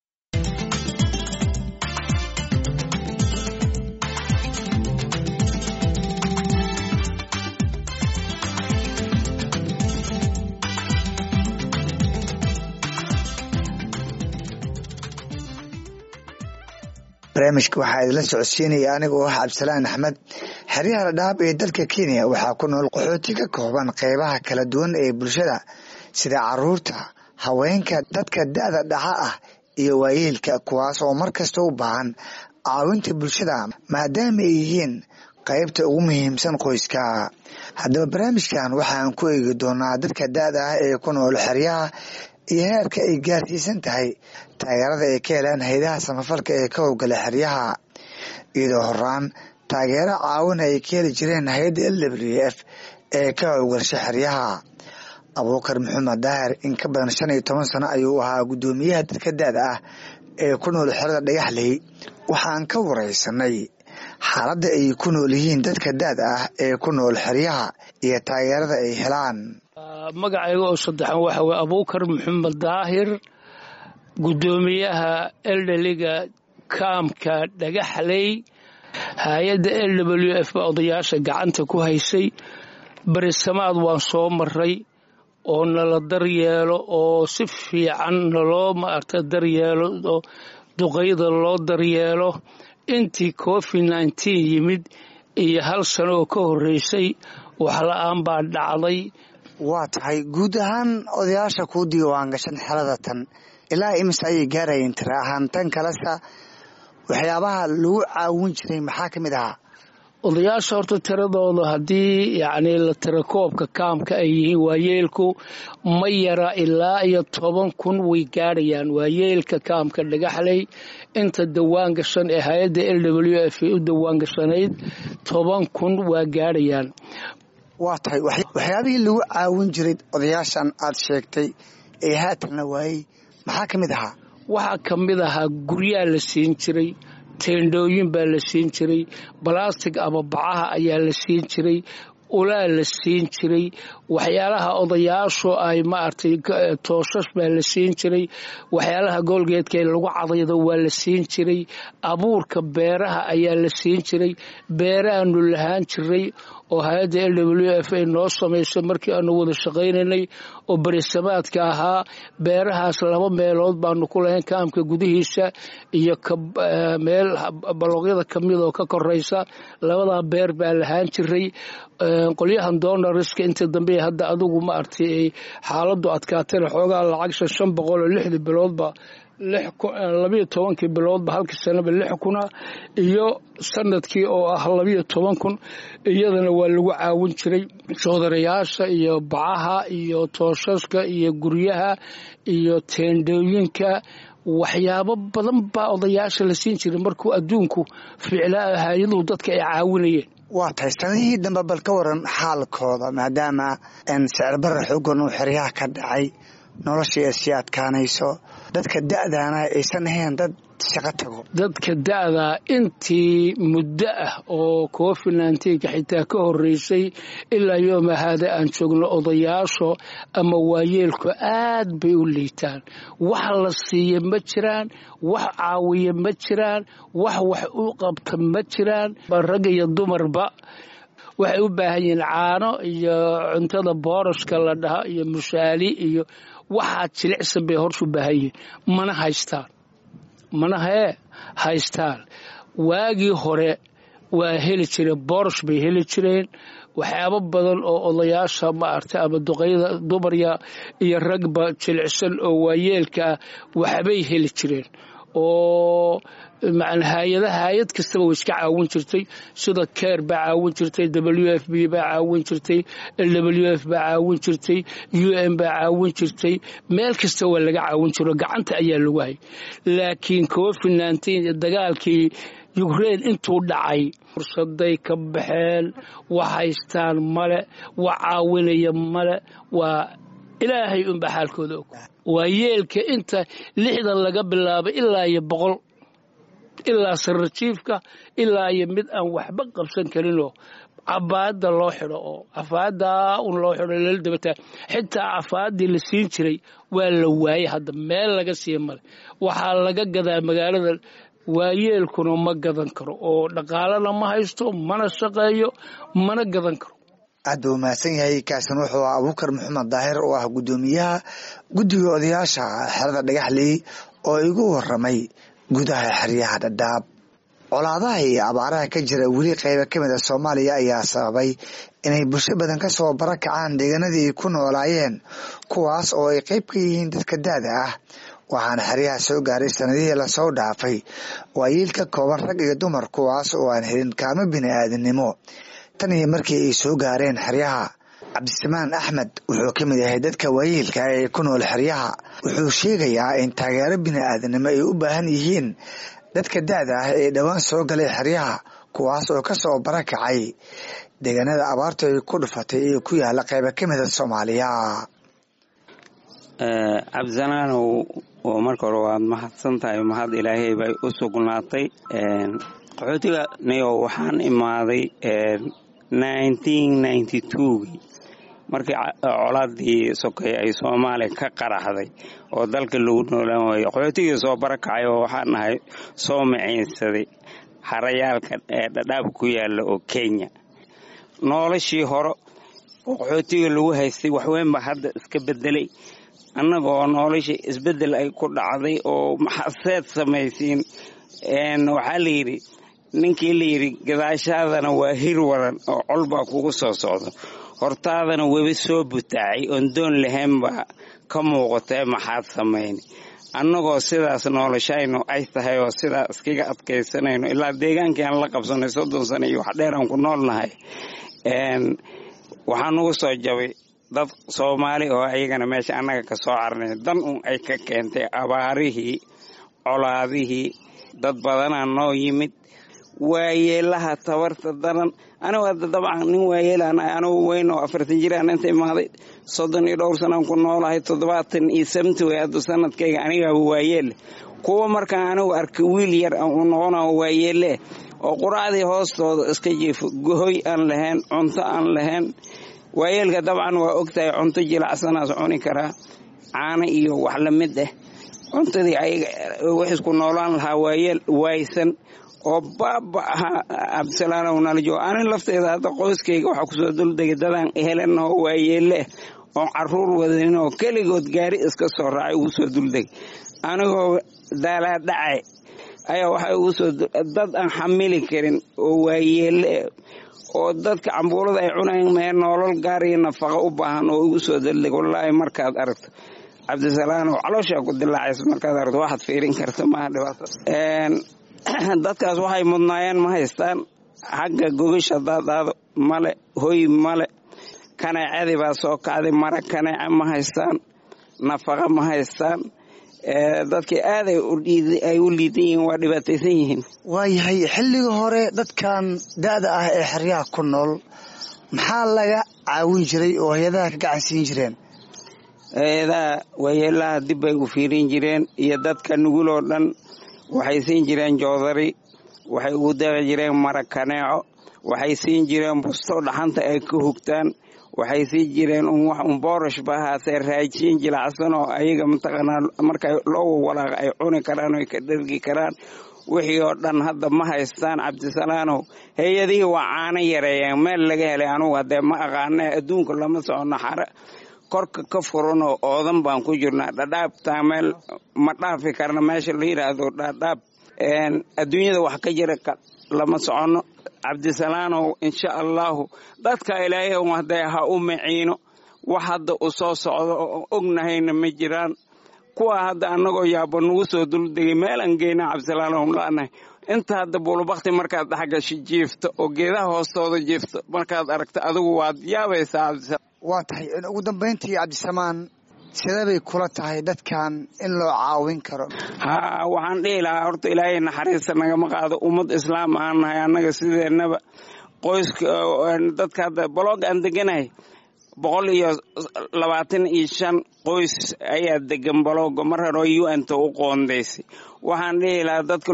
barnaamijka waxaa idinla socodsiinaya anigoo ah cabdisalaan axmed. xeryaha dhadhaab ee dalka kenya waxaa ku nool qaxooti ka kooban qeybaha kala duwan ee bulshada sida caruurta, haweenka, dadka da-da dhaxa ah iyo waayeelka, kuwaas oo mar kasta u baahan caawinta bulshada maadaama ay yihiin qeybta ugu muhiimsan qoyska. haddaba barnaamijkan waxaan ku eegi doonaa dadka da-da ah ee ku nool xeryaha iyo heerka ay gaarsiisan tahay taageerada ay ka helaan haydaha samafalka ee ka howgala xeryaha, iyadoo horaan taageero caawin ay ka heli jireen hay-adda l w f ee ka howgasha xeryaha. abuukar maxamed daahir in ka badan shan iyo toban sano ayuu ahaa guddoomiyaha dadka da-da ah ee ku nool xerada dhagaxley. waxaan ka wareysanay xaaladda ay ku nool yihiin dadka da-da ah ee ku nool xeryaha iyo taageerada ay helaan. magacayga oo saddexan waxa weye abuukar maxamed daahir, guddoomiyaha eldheliga kaamka dhagaxley. hay-adda l w f ba odayaasha gacanta ku haysay. berisamaad waan soo maray oo nala daryeelo oo si fiican naloo maarta daryeelo oo duqayda loo daryeelo. intii covid nineteen yimid iyo hal sano oo ka horeysay wax la-aan baa dhacday. waa tahay guud ahaan odayaasha kuu diiwaan gashan xerada tan ilaa imise ayay gaarayeen tira ahaan? tan kalesa waxyaabaha lagu caawin jiray maxaa ka mid ahaa? odayaasha horta tiradooda haddii yacni la tira koobka kaamka ay yihiin waayeelku ma yara ilaa iyo toban kun way gaadhayaan. waayeelka kaamka dhagaxley inta dawaan gashan ee hay-adda l w f u dawaan gashanayd toban kun waa gaadhayaan. waa tahay waxyaabihii lagu caawin jiray odayaashan aad sheegtay ee haatanna waayey maxaa ka mid ahaa? waxaa ka mid ahaa guryaa la siin jiray, teendhooyin baa la siin jiray, balastig ama bacaha ayaa la siin jiray, ulaa la siin jiray, waxyaalaha odayaashu ay maaragtay tooshash baa la siin jiray, waxyaalaha goolgeedka ee lagu cadaydo waa la siin jiray, abuurka beeraha ayaa la siin jiray. beerahaanu lahaan jiray oo hay-adda l w f ay noo samaysay markii aanu wada shaqaynaynay oo berisamaadka ahaa. beerahaas laba meelood baanu ku lahayn kaamka gudihiisa iyo meel balooqyada ka mid oo ka koraysa. labadaa beer baa lahaan jiray. qolyahan doonariska inta dambe hadda adigu maaragtay xaaladu adkaatayna xoogaa lacag shan shan boqol oo lixda biloodba labiyo tobankii biloodba halkii sanaba lix kuna iyo sanadkii oo ah labiyo toban kun iyadana waa lagu caawin jiray joodarayaasha iyo bacaha iyo tooshaska iyo guryaha iyo teendhooyinka waxyaabo badan baa odayaasha la siin jiray markuu adduunku ficlaa hay-aduhu dadka ay caawinayeen. waa tahay sanadihii dambe bal ka waran xaalkooda maadaama sicir barar xoogan uu xeryaha ka dhacay noloshii ay sii adkaanayso dadka da'daana aysan ahayn dad shaqo tago. dadka da'daa intii muddo ah oo covid nineteen xitaa ka horreysay ilaa yooma haada aan joogno odayaasho ama waayeelku aad bay u liitaan. wax la siiya ma jiraan, wax caawiya ma jiraan, wax wax u qabta ma jiraan. rag iyo dumarba waxay u baahan yihiin caano iyo cuntada boorashka la dhaha iyo mushaali iyo waxaa jilicsan bay horshu baahan yihiin mana haystaan mana hee haystaan. waagii hore waa heli jireen boorosh bay heli jireen waxyaabo badan oo odayaasha maartay ama duqeyda dumarya iyo ragba jilicsan oo waayeelka waxbay heli jireen oo macna hay'adaha hay'ad kastaba way iska caawin jirtay sida care baa caawin jirtay W F P baa caawin jirtay L W F baa caawin jirtay U N baa caawin jirtay meel kasta waa laga caawin jiro gacanta ayaa lagu hayay. laakiin covid nineteen dagaalkii Ukraine intuu dhacay fursaday ka baxeen wax haystaan male wax caawinaya male waa ilaahay un baa xaalkooda og. waayeelka inta lixdan laga bilaabay ilaa iyo boqol ilaa sarrajiifka ilaa iyo mid aan waxba qabsan karinoo cabaada loo xidho oo cafaada un loo xidho lala dabataa xitaa cafaadii la siin jiray waa la waayay hadda meel laga sii male waxaa laga gadaa magaalada waayeelkuna ma gadan karo oo dhaqaalana ma haysto mana shaqeeyo mana gadan karo. aad buu mahadsan yahay kaasan wuxuu ah Abuukar Maxamed Daahir oo ah gudoomiyaha guddiga odayaasha xerada Dhagaxley oo igu waramay gudaha xeryaha Dadaab. colaadaha iyo abaaraha ka jira weli qaybo ka mid ah Soomaaliya ayaa sababay inay bulsho badan ka soo barakacaan deegaanadii ay ku noolaayeen kuwaas oo ay qayb ka yihiin dadka da'da ah waxaana xeryaha soo gaaray sanadihii la soo dhaafay waayeel ka kooban rag iyo dumar kuwaas oo aan helin kaalmo bini'aadanimo tan iyo markii ay soo gaareen xeryaha. Cabdisamaan Axmed wuxuu ka mid yahay dadka waayeelka ee ku nool xeryaha wuxuu sheegayaa in taageero bini'aadanimo ay u baahan yihiin dadka da'da ah ee dhawaan soo galay xeryaha kuwaas oo ka soo barakacay deegaanada abaartu ay ku dhufatay ee ku yaala qaybo ka mid ah Soomaaliya. cabdisalaan oo marka hore waad mahadsan tahay mahad ilaahay bay u sugnaatay. qaxootiga niyo waxaan imaaday nineteen ninety-two markii colaadii sokay ay Soomaaliya ka qaraxday oo dalka lagu noolaan waayay qaxootiga soo barakacay oo waxaan nahay soo maciinsaday harayaalka ee Dadaab ku yaala oo Kenya. noloshii hore oo qaxootiga lagu haystay wax weyn ba hadda iska bedelay annagoo noloshii isbedel ay ku dhacday oo maxaseed samaysiin een waxa la yiri ninkii la yiri gadaashaadana waa hir waran oo colba kugu soo socdo hortaadana webi soo butaacay oo doon lahaynba ka muuqatay maxaad sameeyay. annagoo sidaas noloshayno ay tahay oo sidaas iskaga adkaysanayno ilaa deegaankii aan la qabsanay soddon sano iyo wax dheer aan ku noolnahay een waxaan ugu soo jabay dad Soomaali oo ayagana meesha annaga ka soo carnay dan un ay ka keentay abaarihii colaadihii dad badan noo yimid waayeelaha tabarta daran. anigu hadda dabcan nin waayeelaan anigu weyn oo afartan jir aan inta imaaday soddon iyo dhowr sano ku noolahay toddobaatan iyo sabti way hadda sanadkayga aniga waayeel kuwa markaan anigu arkay wiil yar aan noqonayo waayeele oo quraacdii hoostooda iska jiifo gohoy aan lahayn cunto aan lahayn. waayeelka dabcan waa ogtahay cunto jilacsanaas cuni karaa caano iyo wax la mid ah cuntadii ayaga wax isku noolaan lahaa waayeel waaysan oo baaba Cabdisalaan nalajo aan lafteeda hadda qoyskayga waxa ku soo duldegay dadaan ehelana waayeele oo caruur wadanin oo kaligood gaari iska soo raacay uu soo duldegay anigoo daala dhacay ayaa waxa uu soo dad aan xamili karin oo waayeele oo dadka cambuulada ay cunayeen ma nolol gaar iyo nafaqo u baahan oo ugu soo duldegay wallahi markaad aragto cabdisalaan oo calooshaa ku dilaacaysa markaad aragto waxaad fiirin karta maaha dhibaato dadkaas waxay mudnaayeen ma haystaan xagga gogasha daadaado male hoy male kaneecadii baa soo kacday mara kaneeca ma haystaan nafaqa ma haystaan dadkii aad ay u liidan yihiin waa dhibaataysan yihiin waayahay xilliga hore dadkan da'da ah ee xeryaha ku nool maxaa laga caawin jiray oo hay-adaha ka gacan siin jireen hay-adaha waayeelaha dib bay u fiirin jireen iyo dadka nuguloo dhan waxay siin jireen joodari waxay ugu deeqi jireen mara kaneeco waxay siin jireen busto dhaxanta ay ka hugtaan waxay siin jireen un boorosh ba ahaatee raajin jilacsan oo ayaga mataqaanaa marka loo walaaqa ay cuni karaan oo ka dhergi karaan wixii oo dhan hadda ma haystaan cabdisalaanow hay-adihii waa caano yareeyeen meel laga helay anugu haddee ma aqaana adduunka lama socono xare korka ka furan oo oodan baan ku jirnaa dhadhaabtaa meel ma dhaafi karna meesha la yidhaahdo dhadhaab adduunyada wax ka jira lama socono cabdisalaanow insha allahu dadka ilaahay hadee ha u maciino wax hadda u soo socdo oo ognahayna ma jiraan kuwa hadda annagoo yaabo nagu soo duldegay meelaan geyna cabdisalaanow la'nahay inta hadda buulubakti markaad dhexgashi jiifto oo geedaha hoostooda jiifto markaad aragto adigu waad yaabaysaa cabdisalaam waa tahay ugu dambayntii cabdisamaan sidee bay kula tahay dadkan in loo caawin karo haa waxaan dhihi lahaa horta ilaahay naxariista nagama qaado ummad islaam aan nahay annaga sideennaba qoyska dadka hadda baloog aan deganahay boqol iyo labaatan iyo shan qoys ayaa degan balooga mar hore u n ta u qoondaysay waxaan dhihi lahaa dadka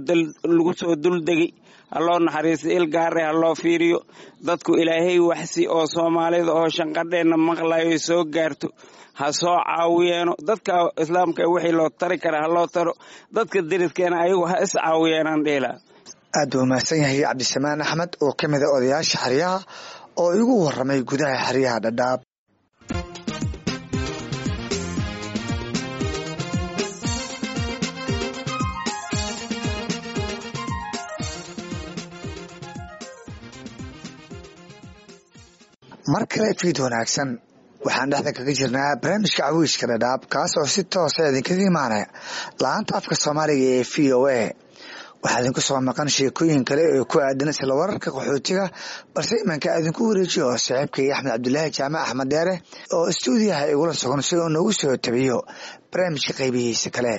lagu soo duldegay ha loo naxariisto il gaare ha loo fiiriyo dadku ilaahay waxsi oo soomaalida oo shanqadheenna maqlayo soo gaarto ha soo caawiyeeno dadka islaamka wixii loo tari kara ha loo taro dadka deriskeena ayagu ha is caawiyeenaan dhihi lahaa aad buu mahadsan yahay cabdisamaan axmed oo ka mid a odayaasha xeryaha oo igu warramay gudaha xeryaha dhadhaab mar kale fiid wanaagsan waxaan dhexda kaga jirnaa barnaamijka cawiishka dhadhaab kaas oo si toosa idinkaga imaanaya la-aanta afka soomaaliga ee v o a waxaa idinku soo maqan sheekooyin kale oo ku aadan isla wararka qaxootiga balse imanka idinku wareejiyo oo saaxiibkay axmed cabdulaahi jaamac axmed dheere oo istuudiyaha igula sugan si uu noogu soo tabiyo barnaamijka qaybihiisa kale.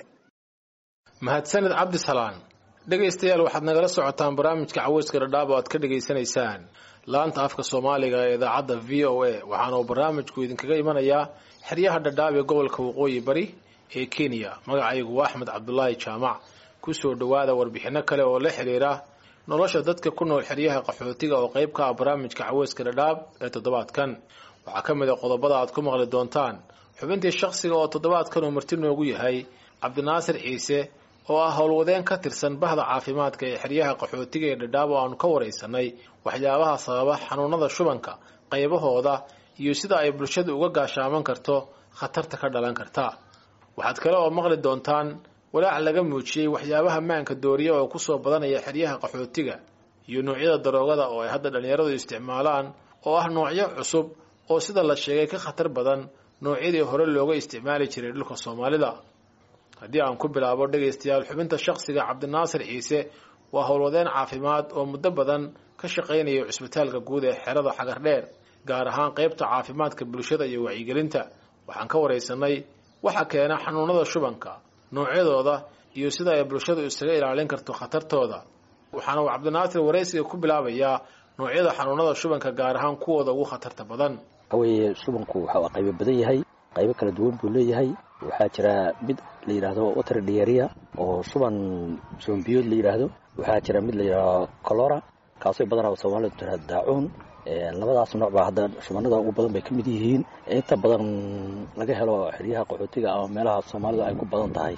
mahadsanid cabdisalaan dhegaystayaal waxaad nagala socotaan barnaamijka cawiishka dhadhaab oo aad ka dhegaysanaysaan laanta afka soomaaliga ee idaacadda v o a waxaana uu barnaamijku idinkaga imanayaa xeryaha dhadhaab ee gobolka waqooyi bari ee kenya. magacaygu waa axmed cabdulaahi jaamac. kusoo dhowaada warbixino kale oo la xiriira nolosha dadka ku nool xeryaha qaxootiga oo qayb ka ah barnaamijka cawiishka dhadhaab ee toddobaadkan. waxaa ka mid a qodobada aad ku maqli doontaan xubintii shakhsiga oo toddobaadkan uu marti noogu yahay cabdinaasir ciise oo ah howlwadeen ka tirsan bahda caafimaadka ee xeryaha qaxootiga ee dhadhaab oo aanu ka waraysanay waxyaabaha sababa xanuunada shubanka qaybahooda iyo sida ay bulshadu uga gaashaaman karto khatarta ka dhalan karta. waxaad kale oo maqli doontaan walaac laga muujiyey waxyaabaha maanka dooriya oo kusoo badanaya xeryaha qaxootiga iyo noocyada daroogada oo ay hadda dhallinyaradu isticmaalaan oo ah noocyo cusub oo sida la sheegay ka khatar badan noocyadii hore looga isticmaali jiray dhulka soomaalida. haddii aan ku bilaabo dhegaystayaal xubinta shakhsiga cabdinaasir ciise waa howlwadeen caafimaad oo muddo badan ka shaqaynaya cusbitaalka guud ee xerada xagardheer gaar ahaan qaybta caafimaadka bulshada iyo wacyigelinta. waxaan ka waraysanay waxa keena xanuunada shubanka, noocyadooda iyo sida ay bulshadu isaga ilaalin karto khatartooda. waxaana uu cabdinaasir waraysiga ku bilaabayaa noocyada xanuunada shubanka gaar ahaan kuwooda ugu khatarta badan. waxaweye shubanku waxa qaybo badan yahay, qaybo kala duwan buu leeyahay. waxaa jira mid la yidhaahdo water diarrhea oo shuban shubanbiyood la yidhaahdo. waxaa jira mid la yidhaahdo cholera kaasoo badanaa soomaalidu tira daacuun. labadaas nooc baa hadda shubanada ugu badan bay ka mid yihiin. inta badan laga helo xeryaha qaxootiga ama meelaha soomaalida ay ku badan tahay.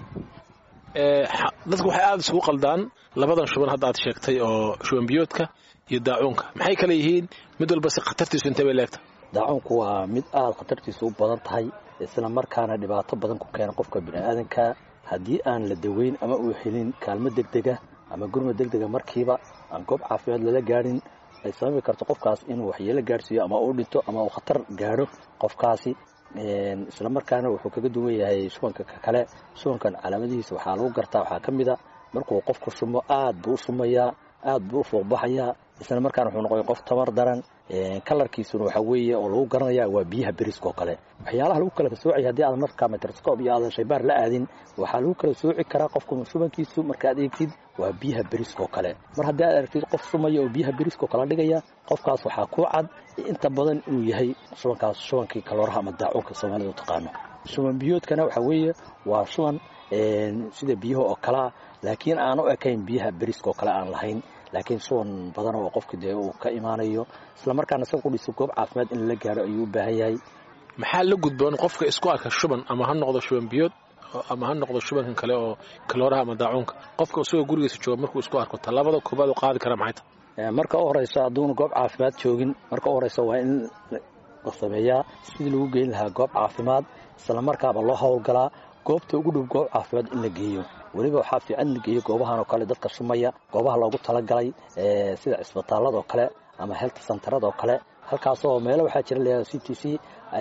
dadku waxay aada isugu qaldaan labadan shuban hadda aad sheegtay oo shubanbiyoodka iyo daacuunka. maxay kale yihiin? mid walba si khatartiisu intee bay leegta? daacuunku waa mid aada khatartiisu u badan tahay, isla markaana dhibaato badan ku keena qofka bini'aadanka haddii aan la daweyn ama uu helin kaalmo degdega ama gurma degdega markiiba aan goob caafimaad lala gaadhin ay sababi karto qofkaas inuu waxyeelo gaadhsiiyo ama uu dhinto ama uu khatar gaadho qofkaasi. isla markaana wuxuu kaga duwan yahay shubanka kale. shubankan calaamadihiisa waxaa lagu gartaa waxaa ka mid a markuu qofku shumo aad buu u shumayaa, aad buu u fuuqbaxayaa, isla markaana wuxuu noqoya qof tamar daran. kalarkiisuna waxaa weeye oo lagu garanaya waa biyaha beriska oo kale. waxyaalaha lagu kala soocaya haddii aad markaa microscope iyo aadan shaybaar la aadin waxaa lagu kala sooci karaa qofku shubankiisu markaad eegtid waa biyaha beriska oo kale. mar haddii aad aragtid qof shumaya oo biyaha beriska oo kala dhigaya, qofkaas waxaa ku cad inta badan inuu yahay shubankaas shubankii kalooraha ama daacuunka Soomaalidu taqaano. shuban biyoodkana waxaa weeye waa shuban sida biyaha oo kale ah, laakiin aan u ekayn biyaha beriska oo kale aan lahayn, laakiin shuban badan oo qofkii dee uu ka imaanayo. isla markaana isaga ku dhiso goob caafimaad in la gaaro ayuu u baahan yahay. maxaa la gudboon qofka isku arka shuban ama ha noqdo shuban biyood ama ha noqdo shubankan kale oo kalooraha ama daacuunka, qofka isagoo gurigiisa jooga markuu isku arko tallaabada koobaad uu qaadi kara maxay tahay? marka u horeyso hadduuna goob caafimaad joogin, marka u horeyso waa in la sameeyaa sidii lagu geyn lahaa goob caafimaad, isla markaaba loo howlgalaa goobta ugu dhow goob caafimaad in la geeyo. weliba waxaa fiican in la geeyo goobahan oo kale dadka shumaya, goobaha loogu talagalay sida cisbitaalada oo kale ama health centerada oo kale. halkaasoo meelo waxaa jira la C T C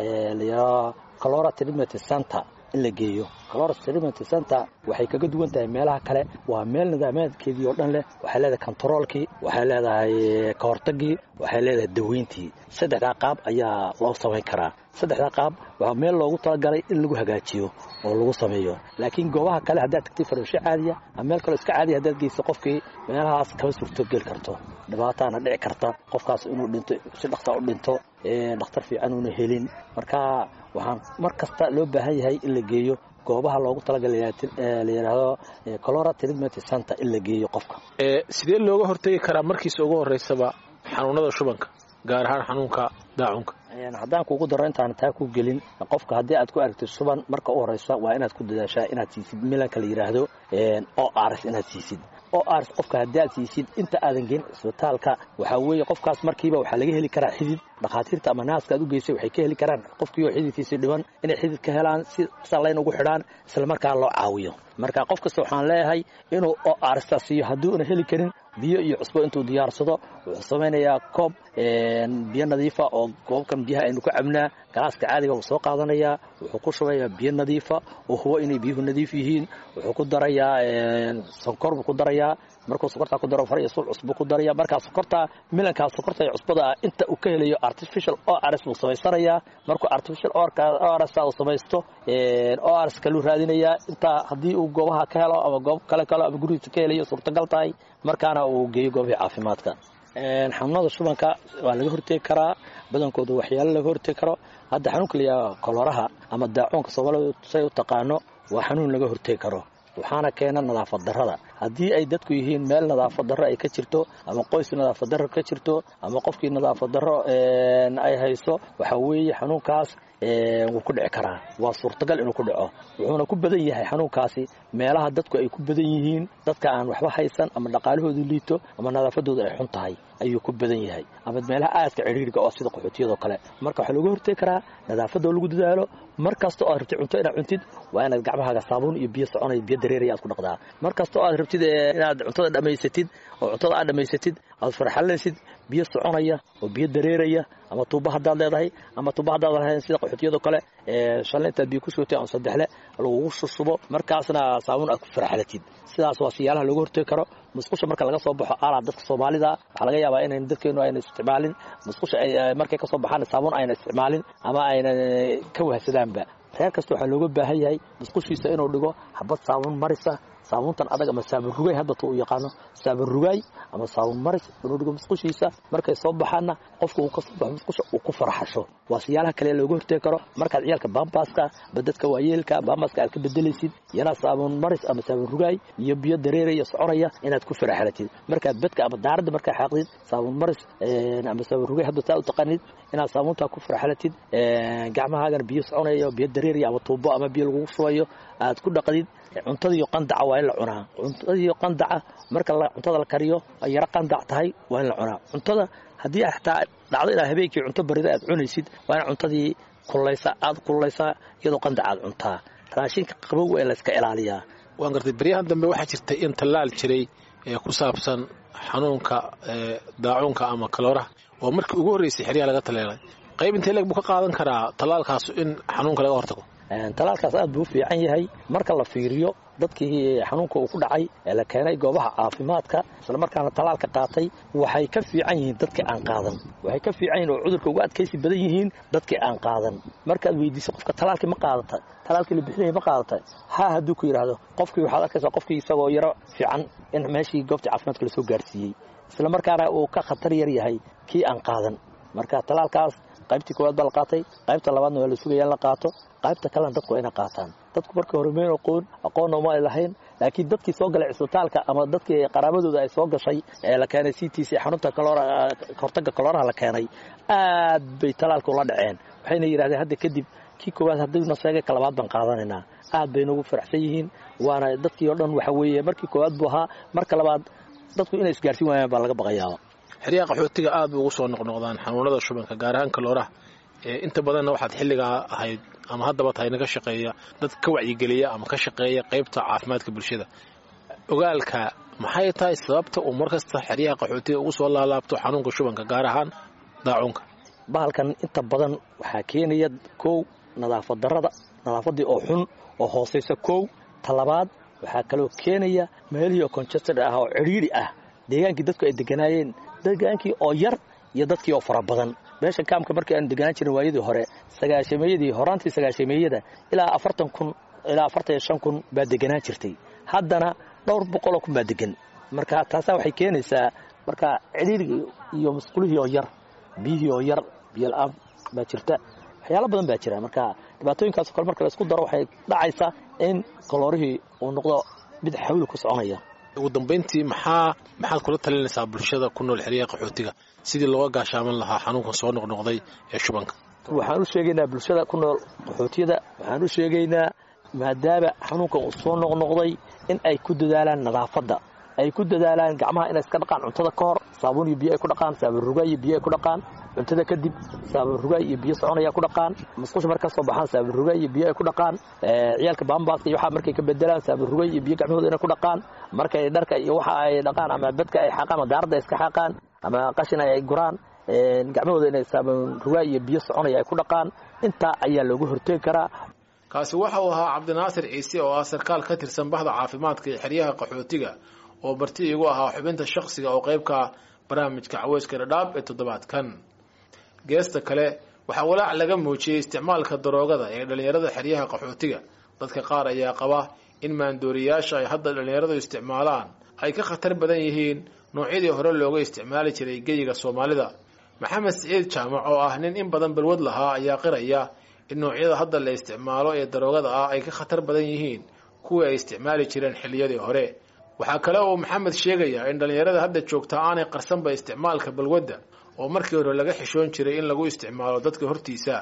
la Cholera Treatment Center in la geeyo. Cholera Treatment Center waxay kaga duwan tahay meelaha kale, waa meel nidaamkeedii oo dhan leh. waxay leedahay controlkii, waxay leedahay ka hortagii, waxay leedahay daweyntii. saddexda qaab ayaa loo sameyn karaa. saddexda qaab waa meel loogu talagalay in lagu hagaajiyo oo lagu sameeyo. laakiin goobaha kale haddaad tagtay farmasho caadiya ama meel kale iska caadiya haddaad geyso qofkii, meelahaas kama suurto geli karto, dhibaataana dhici karta qofkaas inuu dhinto, si dhaqsa u dhinto, dhakhtar fiican uuna helin. marka waxaan mar kasta loo baahan yahay in la geeyo goobaha loogu talagalay la yiraahdo Cholera Treatment Center in la geeyo qofka. ee sidee looga hortagi karaa markiisa ugu horeysaba xanuunada shubanka, gaar ahaan xanuunka daacuunka? haddaan kugu daro intaan taa ku gelin, qofka haddii aad ku aragtid shuban marka u horeysa waa inaad ku dadaashaa inaad siisid milanka la yiraahdo O R S inaad siisid. O R S qofka haddii aad siisid inta aadan geyn isbitaalka, waxaa weeye qofkaas markiiba waxaa laga heli karaa xidid. dhakhaatiirta ama naaska aad u geysay waxay ka heli karaan qofkii oo xididkiisa dhiban inay xidid ka helaan, si salayn ugu xidhaan, isla markaa loo caawiyo. marka qof kasta waxaan leeyahay inuu O R S siiyo. haddii una heli karin biyo iyo cusbo intuu diyaarsado, wuxuu samaynayaa koob biyo nadiifa oo koobkan biyaha aynu ku cabnaa, galaaska caadiga uu soo qaadanayaa, wuxuu ku shubayaa biyo nadiifa oo hubo inay biyuhu nadiif yihiin, wuxuu ku darayaa sonkor buu ku darayaa. markuu sokorta ku daro far iyo sul cusbo ku daraya. markaa sokorta milankaas sokorta iyo cusbada inta uu ka helayo artificial O R S buu samaysanayaa. markuu artificial O R S uu samaysto, O R S kalu raadinayaa inta haddii uu goobaha ka helo ama goob kale kale ama gurigiisa ka helayo suurtagal tahay, markaana uu geeyo goobaha caafimaadka. xanuunada shubanka waa laga hortegi karaa, badankooda waxyaalo laga hortegi karo. hadda xanuunka la kolooraha ama daacuunka Soomaalidu say u taqaano waa xanuun laga hortegi karo, waxaana keena nadaafad darrada. haddii ay dadku yihiin meel nadaafad darro ay ka jirto, ama qoys nadaafad darro ka jirto, ama qofkii nadaafad darro ay hayso, waxaa weeye xanuunkaas wuu ku dhici karaa, waa suurtagal inuu ku dhaco. wuxuuna ku badan yahay xanuunkaasi meelaha dadku ay ku badan yihiin, dadka aan waxba haysan ama dhaqaalahoodu liito ama nadaafadooda ay xun tahay ayuu ku badan yahay, ama meelaha aadka ciriiriga oo sida qaxootiyada kale. marka waxaa lagu hortegi karaa nadaafadda oo lagu dadaalo. mar kasta oo aad rabtid cunto inaad cuntid waa inaad gacmahaaga saabuun iyo biyo soconaya biyo dareeraya aad ku dhaqdaa. mar kasta oo aad rabtid inaad cuntada dhamaysatid oo cuntada aad dhamaysatid aad farxalaysid biyo soconaya oo biyo dareeraya, ama tuubo haddaad leedahay ama tuubo haddaad lahayn sida qaxootiyada kale, shalay intaad biyo ku shubtay aan saddexle lagu shubo, markaasna saabuun aad ku farxalatid. sidaas waa siyaalaha looga hortegi karo. musqusha marka laga soo baxo aala dadka Soomaalida waxaa laga yaabaa inay dadkeenu ayna isticmaalin musqusha, markay ka soo baxaan saabuun ayna isticmaalin ama ayna ka wahsadaanba. reer kasta waxaa looga baahan yahay musqushiisa inuu dhigo xabad saabuun marisa, saabuuntan adag ama saabun rugay hadda tuu yaqaano, saabun rugay ama saabun maris inuu dhigo musqushiisa. markay soo baxaana qofku uu ka soo baxo musqusha uu ku farxasho. waa siyaalaha kale looga hortegi karo. markaad ciyaalka bambaska badadka waayeelka bambaska aad ka bedelaysid, yana saabun maris ama saabun rugay iyo biyo dareeraya soconaya inaad ku farxalatid. markaad badka ama daarada markaa xaaqdid saabun maris ama saabun rugay hadda taa u taqaanid inaad saabuunta ku farxalatid, gacmahaaga biyo soconaya biyo dareeraya ama tuubo ama biyo lagu shubayo aad ku dhaqdid. cuntada iyo qandaca waa in la cunaa. cuntada iyo qandaca marka la cuntada la kariyo ay yara qandac tahay waa in la cunaa. cuntada haddii xataa dhacdo ilaa habeenkii cunto barida aad cunaysid waa in cuntadii kullaysa aad kullaysa iyadoo qandac aad cuntaa. raashinka qabow waa in la iska ilaaliyaa. waan gartay baryahan dambe waxaa jirtay in tallaal jiray ee ku saabsan xanuunka daacuunka ama kalooraha oo markii ugu horreysay xeryaha laga taleelay. qayb intee leeg buu ka qaadan karaa talaalkaas in xanuunka laga hortago talaalkaas aad buu u fiican yahay marka la fiiriyo dadkii xanuunka uu ku dhacay ee la keenay goobaha caafimaadka isla markaana talaalka qaatay waxay ka fiican yihiin dadkii aan qaadan waxay ka fiican yihiin oo cudurka uga adkaysi badan yihiin dadkii aan qaadan markaad weydiiso qofka talaalkii ma qaadata talaalkii la bixinayay ma qaadata ha hadduu ku yidhaahdo qofkii waxaad arkaysaa qofkii isagoo yaro fiican in meeshii goobtii caafimaadka lasoo gaarsiiyey isla markaana uu ka khatar yar yahay kii aan qaadan marka talaalkaas qaybtii koowaad baa la qaatay qaybta labaadna waa la sugaya in la qaato qaybta kalena dadku waa inay qaataan dadku markii hore meen aqoon aqoonna uma ay lahayn laakiin dadkii soo galay cisbitaalka ama dadkii qaraabadooda ay soo gashay ee la keenay C T C xarunta kaloora hortaga kalooraha la keenay aad bay talaalka ula dhaceen waxayna yiraahdeen hadda kadib kii koowaad haddii na sheegay ka labaad baan qaadanaynaa aad bay nagu faraxsan yihiin waana dadkii oo dhan waxa weeye markii koowaad buu ahaa marka labaad dadku inay isgaarsiin waayaan baa laga baqayaa xiriyaha qaxootiga aad bay ugu soo noqnoqdaan xanuunada shubanka gaar ahaan kalooraha inta badanna waxaad xilligaa ahayd ama haddaba tahay naga shaqeeya dad ka wacyigeliya ama ka shaqeeya qaybta caafimaadka bulshada ogaalka maxay tahay sababta uu markasta xiriyaha qaxootiga ugu soo laalaabto xanuunka shubanka gaar ahaan daacunka bahalkan inta badan waxaa keenaya kow nadaafad darrada nadaafadii oo xun oo hoosaysa kow talabaad waxaa kaloo keenaya meelihii oo congested ah oo cidhiidhi ah deegaankii dadku ay deganaayeen deegaankii oo yar iyo dadkii oo fara badan meesha kaamka markii aan deganaan jirin waayadii hore sagaashameeyadii horaantii sagaashameeyada ilaa afartan kun ilaa afartan iyo shan kun baa deganaan jirtay haddana dhowr boqoloo kun baa degan marka taasaa waxay keenaysaa marka cidhiidhigii iyo musqulihii oo yar biyihii oo yar biyo la-aan baa jirta waxyaalo badan baa jira marka dhibaatooyinkaasoo kale marka la isku daro waxay dhacaysaa in kaloorihii uu noqdo mid xawli ku soconaya ugu dambayntii maxaa maxaad kula talinaysaa bulshada ku nool xiriyaha qaxootiga sidii looga gaashaaman lahaa xanuunkan soo noqnoqday ee shubanka waxaan u sheegaynaa bulshada ku nool qaxootiyada waxaan u sheegaynaa maadaama xanuunkan uu soo noqnoqday in ay ku dadaalaan nadaafadda ay ku dadaalaan gacmaha inay iska dhaqaan cuntada ka hor saabuun iyo biyo ay ku dhaqaan saabuun rugaay iyo biyo ay ku dhaqaan cuntada kadib saabuun rugaay iyo biyo soconaya ku dhaqaan musqusha marka soo baxaan saabuun rugaay iyo biyo ay ku dhaqaan ciyaalka baambaska iyo waxa markay ka bedelaan saabuun rugaay iyo biyo gacmahooda inay ku dhaqaan markay dharka iyo waxa ay dhaqaan ama badka ay xaqaan ama daarada iska xaqaan ama qashin ay guraan gacmahooda inay saabuun rugaay iyo biyo soconaya ay ku dhaqaan inta ayaa loogu horteegi karaa kaasi waxa uu ahaa cabdinaasir ciise oo ah sarkaal ka tirsan bahda caafimaadka ee xiriyaha qaxootiga oo barti igu ahaa xubinta shakhsiga oo qaybka barnaamijka caweyska dhadhaab ee toddobaadkan geesta kale waxaa walaac laga muujiyey isticmaalka daroogada ee dhallinyarada xeryaha qaxootiga dadka qaar ayaa qaba in maandooriyaasha ay hadda dhallinyaradu isticmaalaan ay ka khatar badan yihiin noocyadii hore looga isticmaali jiray geyiga soomaalida maxamed siciid jaamac oo ah nin in badan balwad lahaa ayaa qiraya in noocyada hadda la isticmaalo ee daroogada ah ay ka khatar badan yihiin kuwii ay isticmaali jireen xilliyadii hore waxaa kale uu maxamed sheegayaa in dhallinyarada hadda joogtaa aanay qarsanba isticmaalka balwadda oo markii hore laga xishoon jiray in lagu isticmaalo dadka hortiisa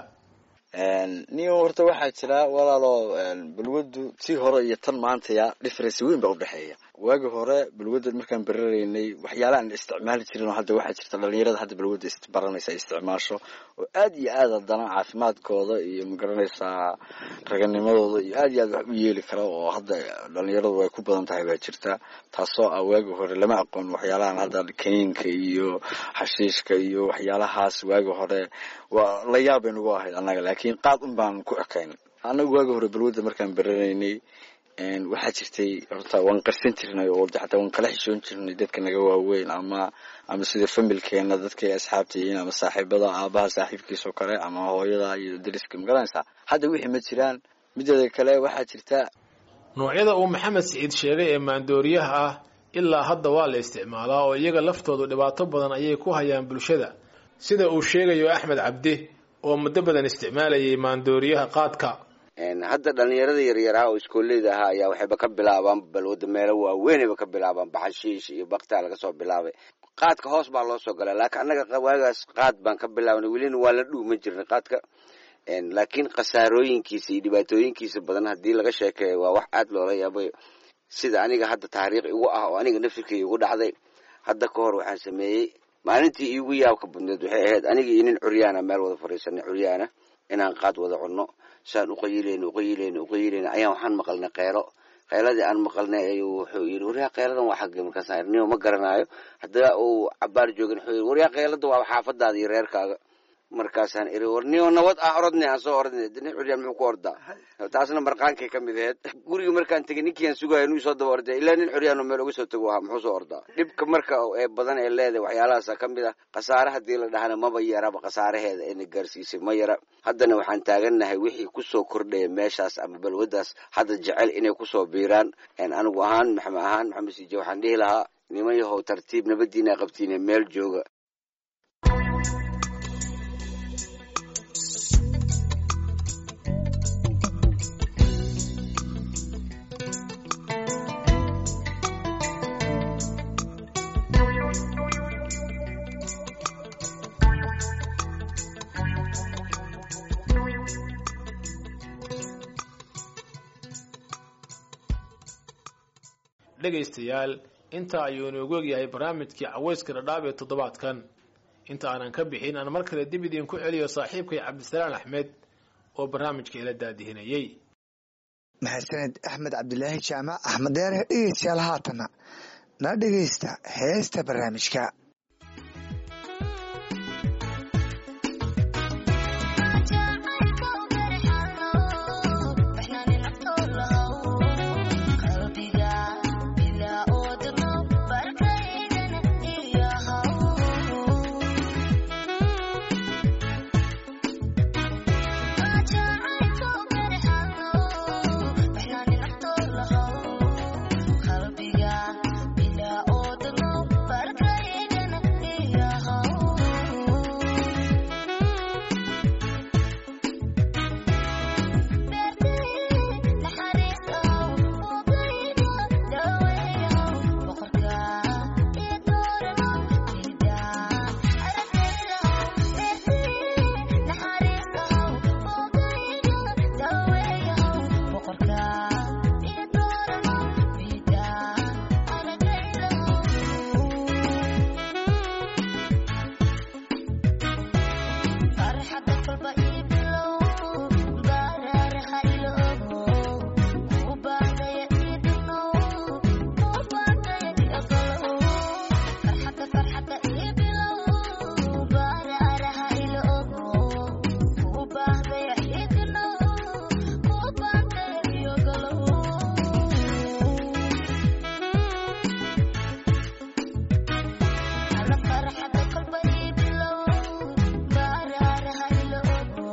niyo horta waxaa jira walaalo balwaddu tii hore iyo tan maantaya difference weyn baa udhexeeya waagi hore balwadda markaan bararaynay waxyaala aan isticmaali jirin oo hadda waxaa jirta dhalinyarada hadda balwadda baranaysa ay isticmaasho oo aad iyo aad haddana caafimaadkooda iyo magaranaysaa raganimadooda iyo aad iyo aad wax u yeeli kara oo hadda dhalinyaradu ay ku badan tahay baa jirta taasoo ah waagi hore lama aqoon waxyaalahan hadda kaniinka iyo xashiishka iyo waxyaalahaas waagi hore waa la yaab bay nagu ahayd annaga laakiin qaad un baan ku ekayn annaga waagi hore balwadda markaan baranaynay waxaa jirtay horta waan qarsan jirnay oo xataa waan kala xishoon jirnay dadka naga waaweyn ama ama sida familkeena dadka ay asxaabta yihiin ama saaxiibada aabaha saaxiibkiisa oo kale ama hooyada iyo deriska magaranaysaa hadda wixii ma jiraan mideeda kale waxaa jirta noocyada uu maxamed siciid sheegay ee maandooriyaha ah ilaa hadda waa la isticmaalaa oo iyaga laftoodu dhibaato badan ayay ku hayaan bulshada sida uu sheegayo axmed cabdi oo muddo badan isticmaalayay maandooriyaha qaadka hadda dhalinyarada yaryaraha oo iskooleyda ahaa ayaa waxayba ka bilaabaan balwada meelo waaweynayba ka bilaabaan baxashiish iyo baktaa laga soo bilaabay qaadka hoos baa loo soo galay laakiin annaga waagaas qaad baan ka bilaabnay welina waa la dhuuma jirnay qaadka laakiin khasaarooyinkiisa iyo dhibaatooyinkiisa badan haddii laga sheekeeyo waa wax aad loola yaabay sida aniga hadda taariikh igu ah oo aniga nafirkay igu dhacday hadda ka hor waxaan sameeyey maalintii iigu yaabka badneed waxay ahayd aniga iyo nin curyaana meel wada fadhiisanay curyaana inaan qaad wada cunno saan uqayilayna uqayilayna uqayilayna ayaan waxaan maqalnay qeylo qeyladii aan maqalnay ayuu wuxuu yidhi waryaa qeyladan waa xaggee markaasaan irniyo ma garanaayo haddaba uu cabaar joogin wuxuu yidhi waryaa qeylada waa xaafadaada iyo reerkaaga markaasaan iri war niyo nabad aan orodnay aan soo orodnay nin curyaan muxuu ku ordaa taasna marqaankay ka mid ahayd guriga markaan tegay ninkiiaan sugaya inuu soo daba orday ilaa nin curyaanoo meel uga soo tago ahaa muxuu soo ordaa dhibka marka ee badan ee leedahay waxyaalahaasa ka mid ah khasaare haddii la dhahana maba yaraba khasaaraheeda ina gaarsiisay ma yara haddana waxaan taagannahay wixii kusoo kordhaya meeshaas ama balwadaas hadda jecel inay kusoo biiraan anigu ahaan maxamed ahaan maxamed siije waxaan dhihi lahaa niman yahow tartiib nabadiina qabtiine meel jooga. dhegaystayaal inta ayuu inoogu ogyahay barnaamijkii cawayska dhadhaab ee toddobaadkan inta aanan ka bixin aan mar kale dib idinku celiyo saaxiibkay cabdisalaan axmed oo barnaamijka ila daadihinayey. mahadsaned axmed cabdilaahi jaamac axmed deere dhegeystayaal haatana na dhegeysta heesta barnaamijka. فرحة قلبي بلو بارا رهي لو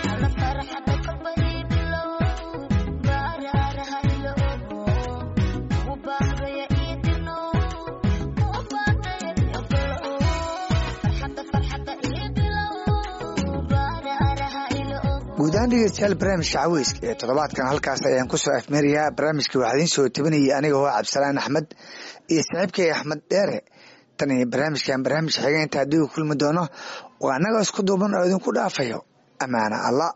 guud ahaan dhegeystayaal barnaamijka caweyska ee toddobaadkan halkaas ayaan kusoo afmeerayaa. barnaamijka waxaa idiin soo tabinayay aniga oo cabdisalaan axmed iyo saaxiibkay axmed dheere. tan iyo barnaamijkan barnaamij xiga inta haddii uu kulmi doono waa annaga isku duuban oo idinku dhaafayo amaana allah.